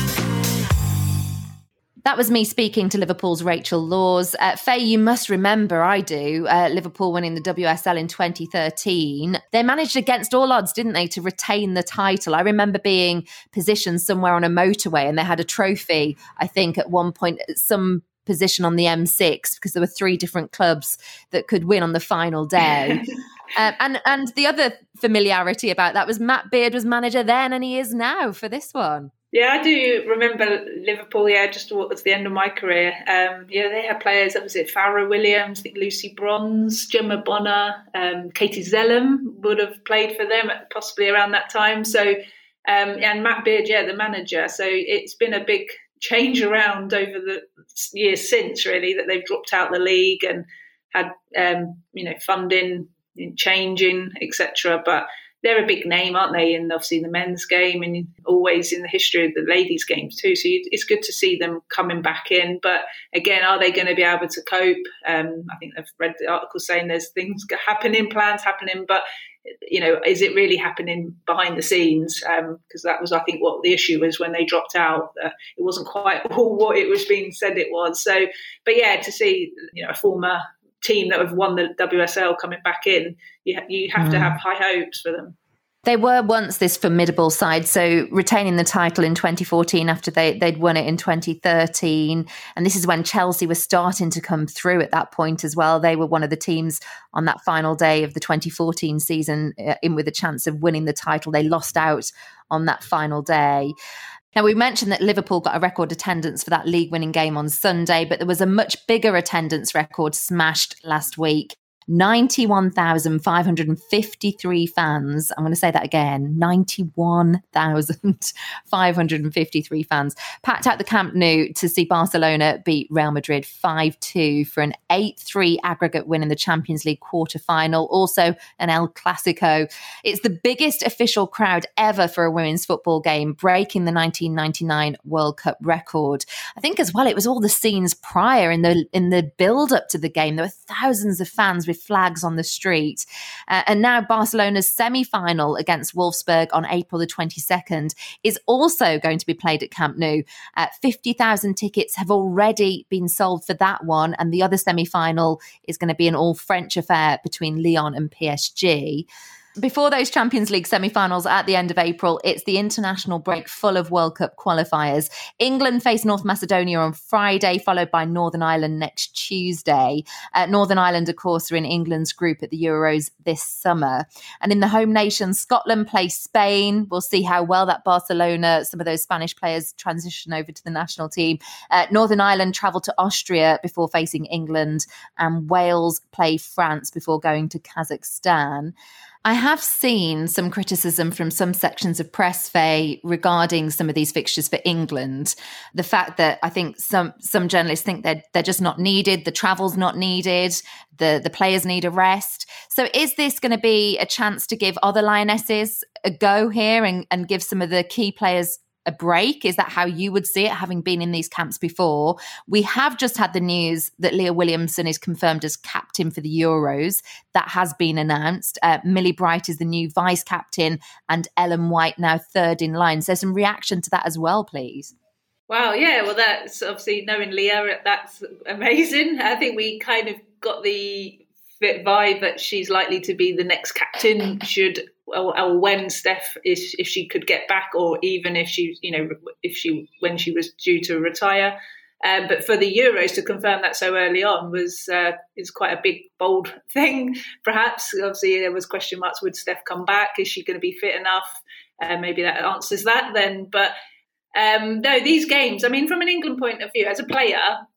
That was me speaking to Liverpool's Rachel Laws. Uh, Faye, you must remember, I do, uh, Liverpool winning the W S L in twenty thirteen. They managed against all odds, didn't they, to retain the title. I remember being positioned somewhere on a motorway and they had a trophy, I think, at one point, at some position on the M six, because there were three different clubs that could win on the final day. um, and, and the other familiarity about that was Matt Beard was manager then and he is now for this one. Yeah, I do remember Liverpool, yeah, just towards the end of my career. Um, yeah, they had players, that was it, Farrah Williams, I think Lucy Bronze, Gemma Bonner, um, Katie Zellum would have played for them at, possibly around that time. So, um, and Matt Beard, yeah, the manager. So it's been a big change around over the years since, really, that they've dropped out the league and had, um, you know, funding changing, et cetera. But they're a big name, aren't they? And obviously in the men's game and always in the history of the ladies' games too. So it's good to see them coming back in. But again, are they going to be able to cope? Um, I think I've read the article saying there's things happening, plans happening, but you know, is it really happening behind the scenes? Because um, that was, I think, what the issue was when they dropped out. Uh, it wasn't quite all what it was being said it was. So, but yeah, to see, you know, a former team that have won the W S L coming back in, you, ha- you have mm. to have high hopes for them. They were once this formidable side, so retaining the title in twenty fourteen after they, they'd won it in twenty thirteen. And this is when Chelsea was starting to come through at that point as well. They were one of the teams on that final day of the twenty fourteen season uh, in with a chance of winning the title. They lost out on that final day. Now, we mentioned that Liverpool got a record attendance for that league-winning game on Sunday, but there was a much bigger attendance record smashed last week. ninety-one thousand five hundred fifty-three fans. I'm going to say that again. ninety-one thousand five hundred fifty-three fans packed out the Camp Nou to see Barcelona beat Real Madrid five two for an eight three aggregate win in the Champions League quarter-final. Also an El Clasico. It's the biggest official crowd ever for a women's football game, breaking the nineteen ninety-nine World Cup record. I think as well, it was all the scenes prior in the in the build-up to the game. There were thousands of fans with flags on the street. Uh, and now Barcelona's semi-final against Wolfsburg on April the twenty-second is also going to be played at Camp Nou. Uh, fifty thousand tickets have already been sold for that one. And the other semi-final is going to be an all-French affair between Lyon and P S G. Before those Champions League semi-finals at the end of April, it's the international break full of World Cup qualifiers. England face North Macedonia on Friday, followed by Northern Ireland next Tuesday. Uh, Northern Ireland, of course, are in England's group at the Euros this summer. And in the home nation, Scotland play Spain. We'll see how well that Barcelona, some of those Spanish players transition over to the national team. Uh, Northern Ireland travel to Austria before facing England, and Wales play France before going to Kazakhstan. I have seen some criticism from some sections of press, Faye, regarding some of these fixtures for England. The fact that I think some some journalists think that they're, they're just not needed, the travel's not needed, the, the players need a rest. So is this going to be a chance to give other Lionesses a go here and, and give some of the key players a break? Is that how you would see it, having been in these camps before? We have just had the news that Leah Williamson is confirmed as captain for the Euros. That has been announced. Uh, Millie Bright is the new vice captain and Ellen White now third in line. So some reaction to that as well, please. Wow, yeah, well, that's obviously knowing Leah, that's amazing. I think we kind of got the vibe that she's likely to be the next captain should or, or when Steph is, if she could get back, or even if she, you know, if she when she was due to retire. Um, but for the Euros to confirm that so early on was uh, is quite a big, bold thing. Perhaps, obviously, there was question marks. Would Steph come back? Is she going to be fit enough? Uh, maybe that answers that then. But um, no, these games. I mean, from an England point of view, as a player,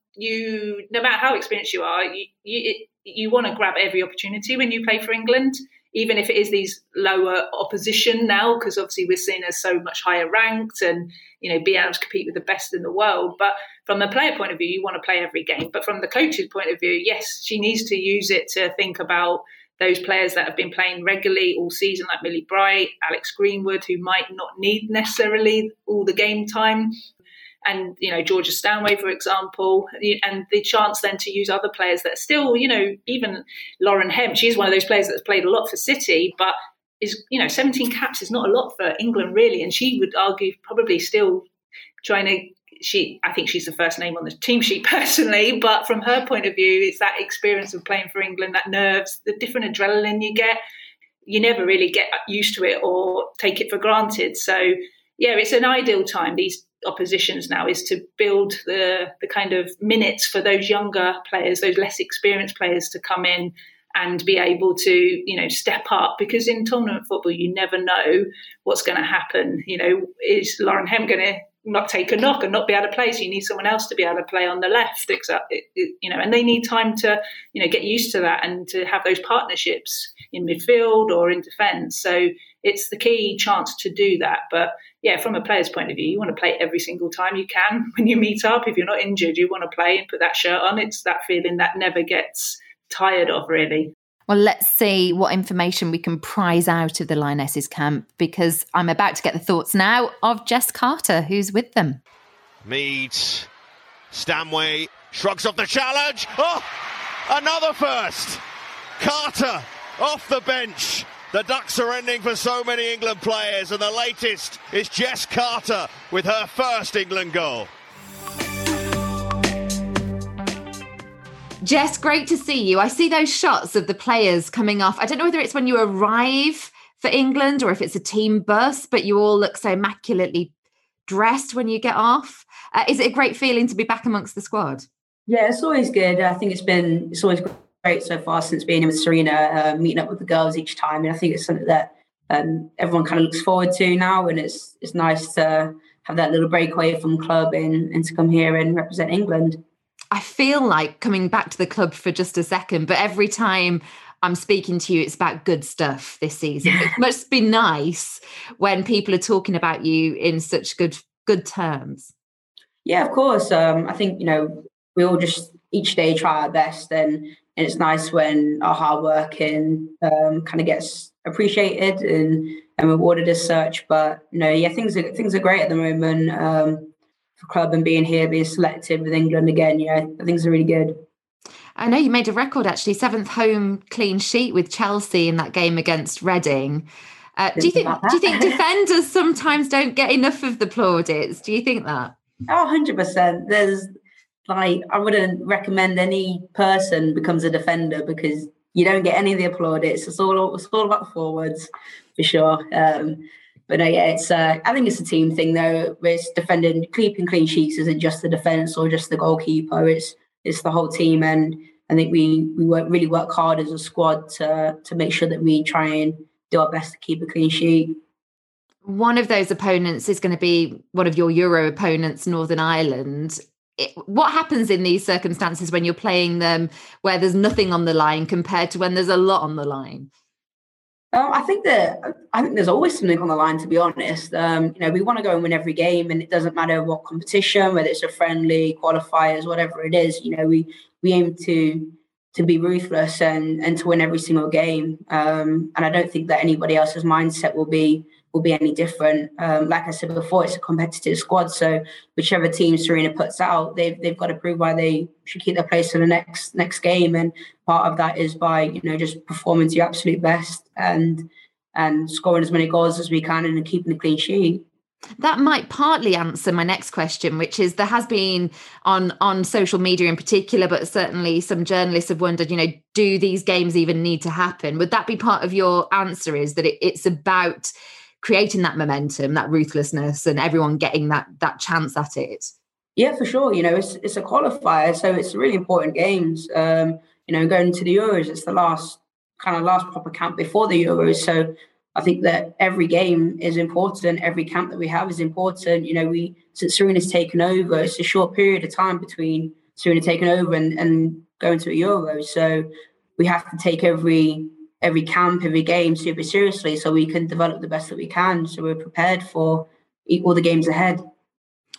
you no matter how experienced you are, you you, you want to grab every opportunity when you play for England. Even if it is these lower opposition now, because obviously we're seen as so much higher ranked and, you know, be able to compete with the best in the world. But from the player point of view, you want to play every game. But from the coach's point of view, yes, she needs to use it to think about those players that have been playing regularly all season, like Millie Bright, Alex Greenwood, who might not need necessarily all the game time. and, you know, Georgia Stanway, for example, and the chance then to use other players that are still, you know, even Lauren Hemp, she's one of those players that's played a lot for City, but is, you know, seventeen caps is not a lot for England, really. And she would argue probably still trying to, she, I think she's the first name on the team sheet personally, but from her point of view, it's that experience of playing for England, that nerves, the different adrenaline you get. You never really get used to it or take it for granted. So, yeah, it's an ideal time, these oppositions now, is to build the the kind of minutes for those younger players, those less experienced players to come in and be able to, you know, step up. Because in tournament football, you never know what's going to happen. You know, is Lauren Hemp going to not take a knock and not be able to play? So you need someone else to be able to play on the left, except, you know, and they need time to, you know, get used to that and to have those partnerships in midfield or in defence. So it's the key chance to do that. But yeah, from a player's point of view, you want to play every single time you can when you meet up. If you're not injured, you want to play and put that shirt on. It's that feeling that never gets tired of, really. Well, let's see what information we can prize out of the Lionesses camp, because I'm about to get the thoughts now of Jess Carter, who's with them. Mead, Stanway shrugs off the challenge. Oh, another first. Carter off the bench. The Ducks are ending for so many England players, and the latest is Jess Carter with her first England goal. Jess, great to see you. I see those shots of the players coming off. I don't know whether it's when you arrive for England or if it's a team bus, but you all look so immaculately dressed when you get off. Uh, is it a great feeling to be back amongst the squad? Yeah, it's always good. I think it's been it's always great so far since being in with Serena, uh, meeting up with the girls each time. And I think it's something that um, everyone kind of looks forward to now. And it's it's nice to have that little breakaway from club and, and to come here and represent England. I feel like coming back to the club for just a second, but every time I'm speaking to you, it's about good stuff this season. It must be nice when people are talking about you in such good good terms. Yeah, of course. Um, I think, you know, we all just each day try our best, and, and it's nice when our hard work and um, kind of gets appreciated and, and rewarded as such. But, you know, yeah, things are, things are great at the moment. Um, for club and being here, being selected with England again, yeah, things are really good. I know you made a record, actually, seventh home clean sheet with Chelsea in that game against Reading. Uh, do you think do you think defenders sometimes don't get enough of the plaudits? Do you think that? Oh, one hundred percent. There's like, I wouldn't recommend any person becomes a defender because you don't get any of the plaudits. It's all it's all about the forwards, for sure. Um, But uh, yeah, it's. Uh, I think it's a team thing, though. It's defending, keeping clean sheets isn't just the defence or just the goalkeeper. It's it's the whole team, and I think we we work, really work hard as a squad to to make sure that we try and do our best to keep a clean sheet. One of those opponents is going to be one of your Euro opponents, Northern Ireland. It, what happens in these circumstances when you're playing them, where there's nothing on the line compared to when there's a lot on the line? Um, I think that I think there's always something on the line, to be honest. Um, you know, we want to go and win every game, and it doesn't matter what competition, whether it's a friendly, qualifiers, whatever it is. You know, we we aim to to be ruthless and and to win every single game. Um, and I don't think that anybody else's mindset will be will be any different. Um, like I said before, it's a competitive squad, so whichever team Serena puts out, they've they've got to prove why they should keep their place for the next next game. And part of that is by, you know, just performing to your absolute best and and scoring as many goals as we can and keeping a clean sheet. That might partly answer my next question, which is there has been on, on social media in particular, but certainly some journalists have wondered, you know, do these games even need to happen? Would that be part of your answer, is that it, it's about creating that momentum, that ruthlessness, and everyone getting that that chance at it? Yeah, for sure. You know, it's it's a qualifier, so it's really important games. Um, you know, going to the Euros, it's the last kind of last proper camp before the Euros. So I think that every game is important. Every camp that we have is important. You know, we since Serena's taken over, it's a short period of time between Serena taking over and, and going to a Euro. So we have to take every every camp, every game super seriously so we can develop the best that we can. So we're prepared for all the games ahead.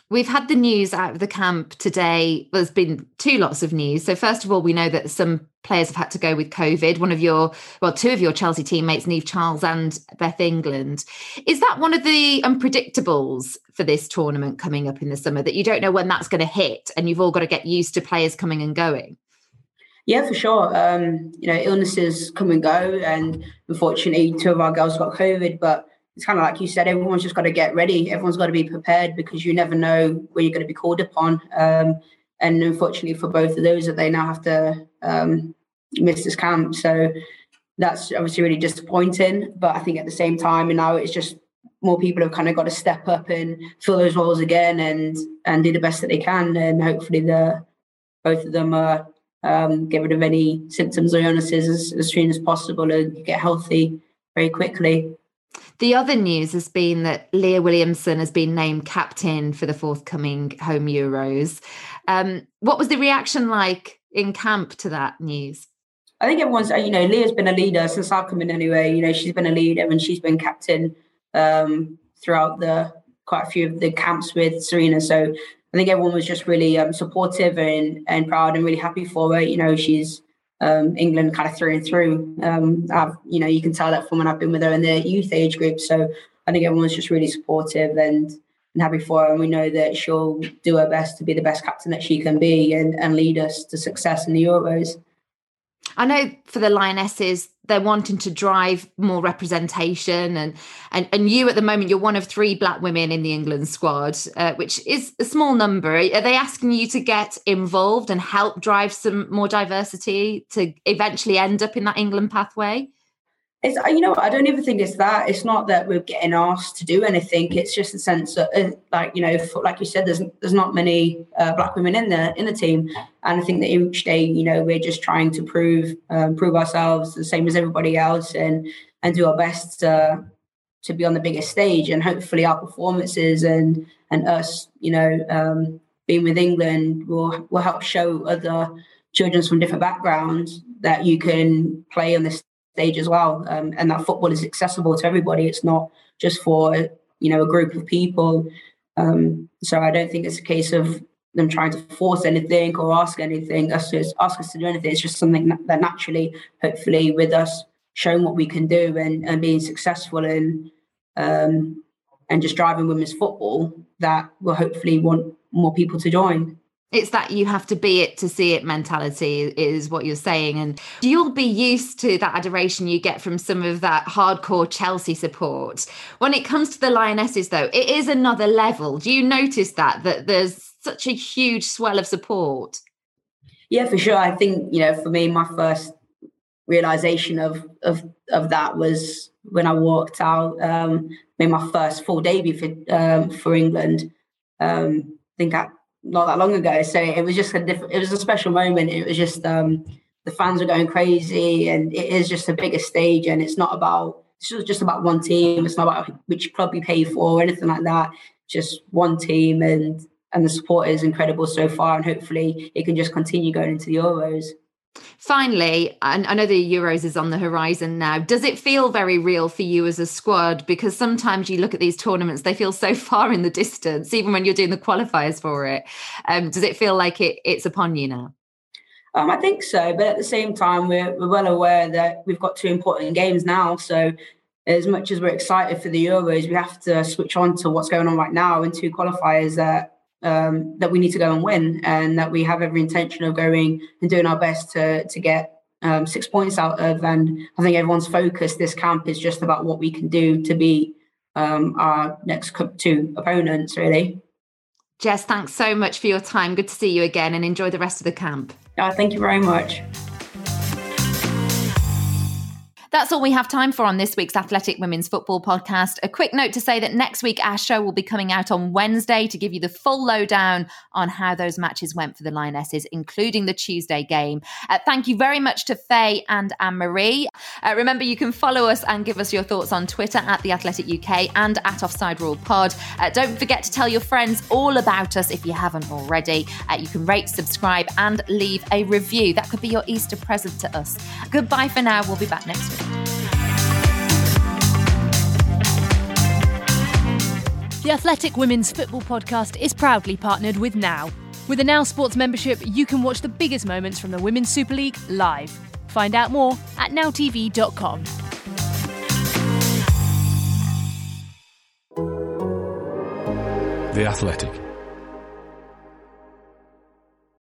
We've had the news out of the camp today. There's been two lots of news. So first of all, we know that some players have had to go with COVID. One of your, well, two of your Chelsea teammates, Niamh Charles and Beth England. Is that one of the unpredictables for this tournament coming up in the summer, that you don't know when that's going to hit and you've all got to get used to players coming and going? Yeah, for sure. Um, you know, illnesses come and go, and unfortunately two of our girls got COVID, but it's kind of like you said, everyone's just got to get ready. Everyone's got to be prepared, because you never know when you're going to be called upon. Um, and unfortunately for both of those, that they now have to um, miss this camp. So that's obviously really disappointing. But I think at the same time, and now it's just more people have kind of got to step up and fill those roles again and and do the best that they can. And hopefully the both of them are um, get rid of any symptoms or illnesses as, as soon as possible and get healthy very quickly. The other news has been that Leah Williamson has been named captain for the forthcoming home Euros. Um, what was the reaction like in camp to that news? I think everyone's, you know, Leah's been a leader since I've come in anyway. You know, she's been a leader and she's been captain um, throughout the quite a few of the camps with Sarina. So I think everyone was just really um, supportive and, and proud and really happy for her. You know, she's Um, England kind of through and through. Um, I've, you know, you can tell that from when I've been with her in the youth age group. So I think everyone's just really supportive and, and happy for her. And we know that she'll do her best to be the best captain that she can be and, and lead us to success in the Euros. I know for the Lionesses, they're wanting to drive more representation, and and and you at the moment, you're one of three black women in the England squad, uh, which is a small number. Are they asking you to get involved and help drive some more diversity to eventually end up in that England pathway? It's, you know, I don't even think it's that. It's not that we're getting asked to do anything. It's just a sense that, uh, like, you know, for, like you said, there's there's not many uh, black women in the in the team, and I think that each day, you know, we're just trying to prove um, prove ourselves the same as everybody else, and and do our best to to be on the biggest stage, and hopefully our performances and and us, you know, um, being with England will will help show other children from different backgrounds that you can play on this stage as well, um, and that football is accessible to everybody. It's not just for, you know, a group of people. Um, so I don't think it's a case of them trying to force anything or ask anything, us to ask us to do anything. It's just something that naturally, hopefully, with us showing what we can do and, and being successful in um, and just driving women's football, that will hopefully want more people to join. It's that you have to be it to see it mentality is what you're saying. And you'll be used to that adoration you get from some of that hardcore Chelsea support. When it comes to the Lionesses, though, it is another level. Do you notice that, that there's such a huge swell of support? Yeah, for sure. I think, you know, for me, my first realization of of, of that was when I walked out, um, made my first full debut for, um, for England. Um, I think I... not that long ago, so it was just a different, it was a special moment. It was just um the fans were going crazy, and it is just a bigger stage, and it's not about it's just about one team. It's not about which club you pay for or anything like that. Just one team, and and the support is incredible so far, and hopefully it can just continue going into the Euros. Finally, and I know the Euros is on the horizon now, does it feel very real for you as a squad? Because sometimes you look at these tournaments, they feel so far in the distance, even when you're doing the qualifiers for it. Um, does it feel like it, it's upon you now? Um, I think so, but at the same time, we're, we're well aware that we've got two important games now. So as much as we're excited for the Euros, we have to switch on to what's going on right now in two qualifiers that Um, that we need to go and win, and that we have every intention of going and doing our best to to get um, six points out of. And I think everyone's focus this camp is just about what we can do to beat um, our next two opponents, really. Jess, thanks so much for your time. Good to see you again, and enjoy the rest of the camp. Uh, thank you very much. That's all we have time for on this week's Athletic Women's Football Podcast. A quick note to say that next week our show will be coming out on Wednesday to give you the full lowdown on how those matches went for the Lionesses, including the Tuesday game. Uh, thank you very much to Faye and Anne-Marie. Uh, remember, you can follow us and give us your thoughts on Twitter at The Athletic U K and at Offside Rule Pod. Uh, don't forget to tell your friends all about us if you haven't already. Uh, you can rate, subscribe and leave a review. That could be your Easter present to us. Goodbye for now. We'll be back next week. The Athletic Women's Football Podcast is proudly partnered with Now. With a Now Sports membership, you can watch the biggest moments from the Women's Super League live. Find out more at now t v dot com. The Athletic.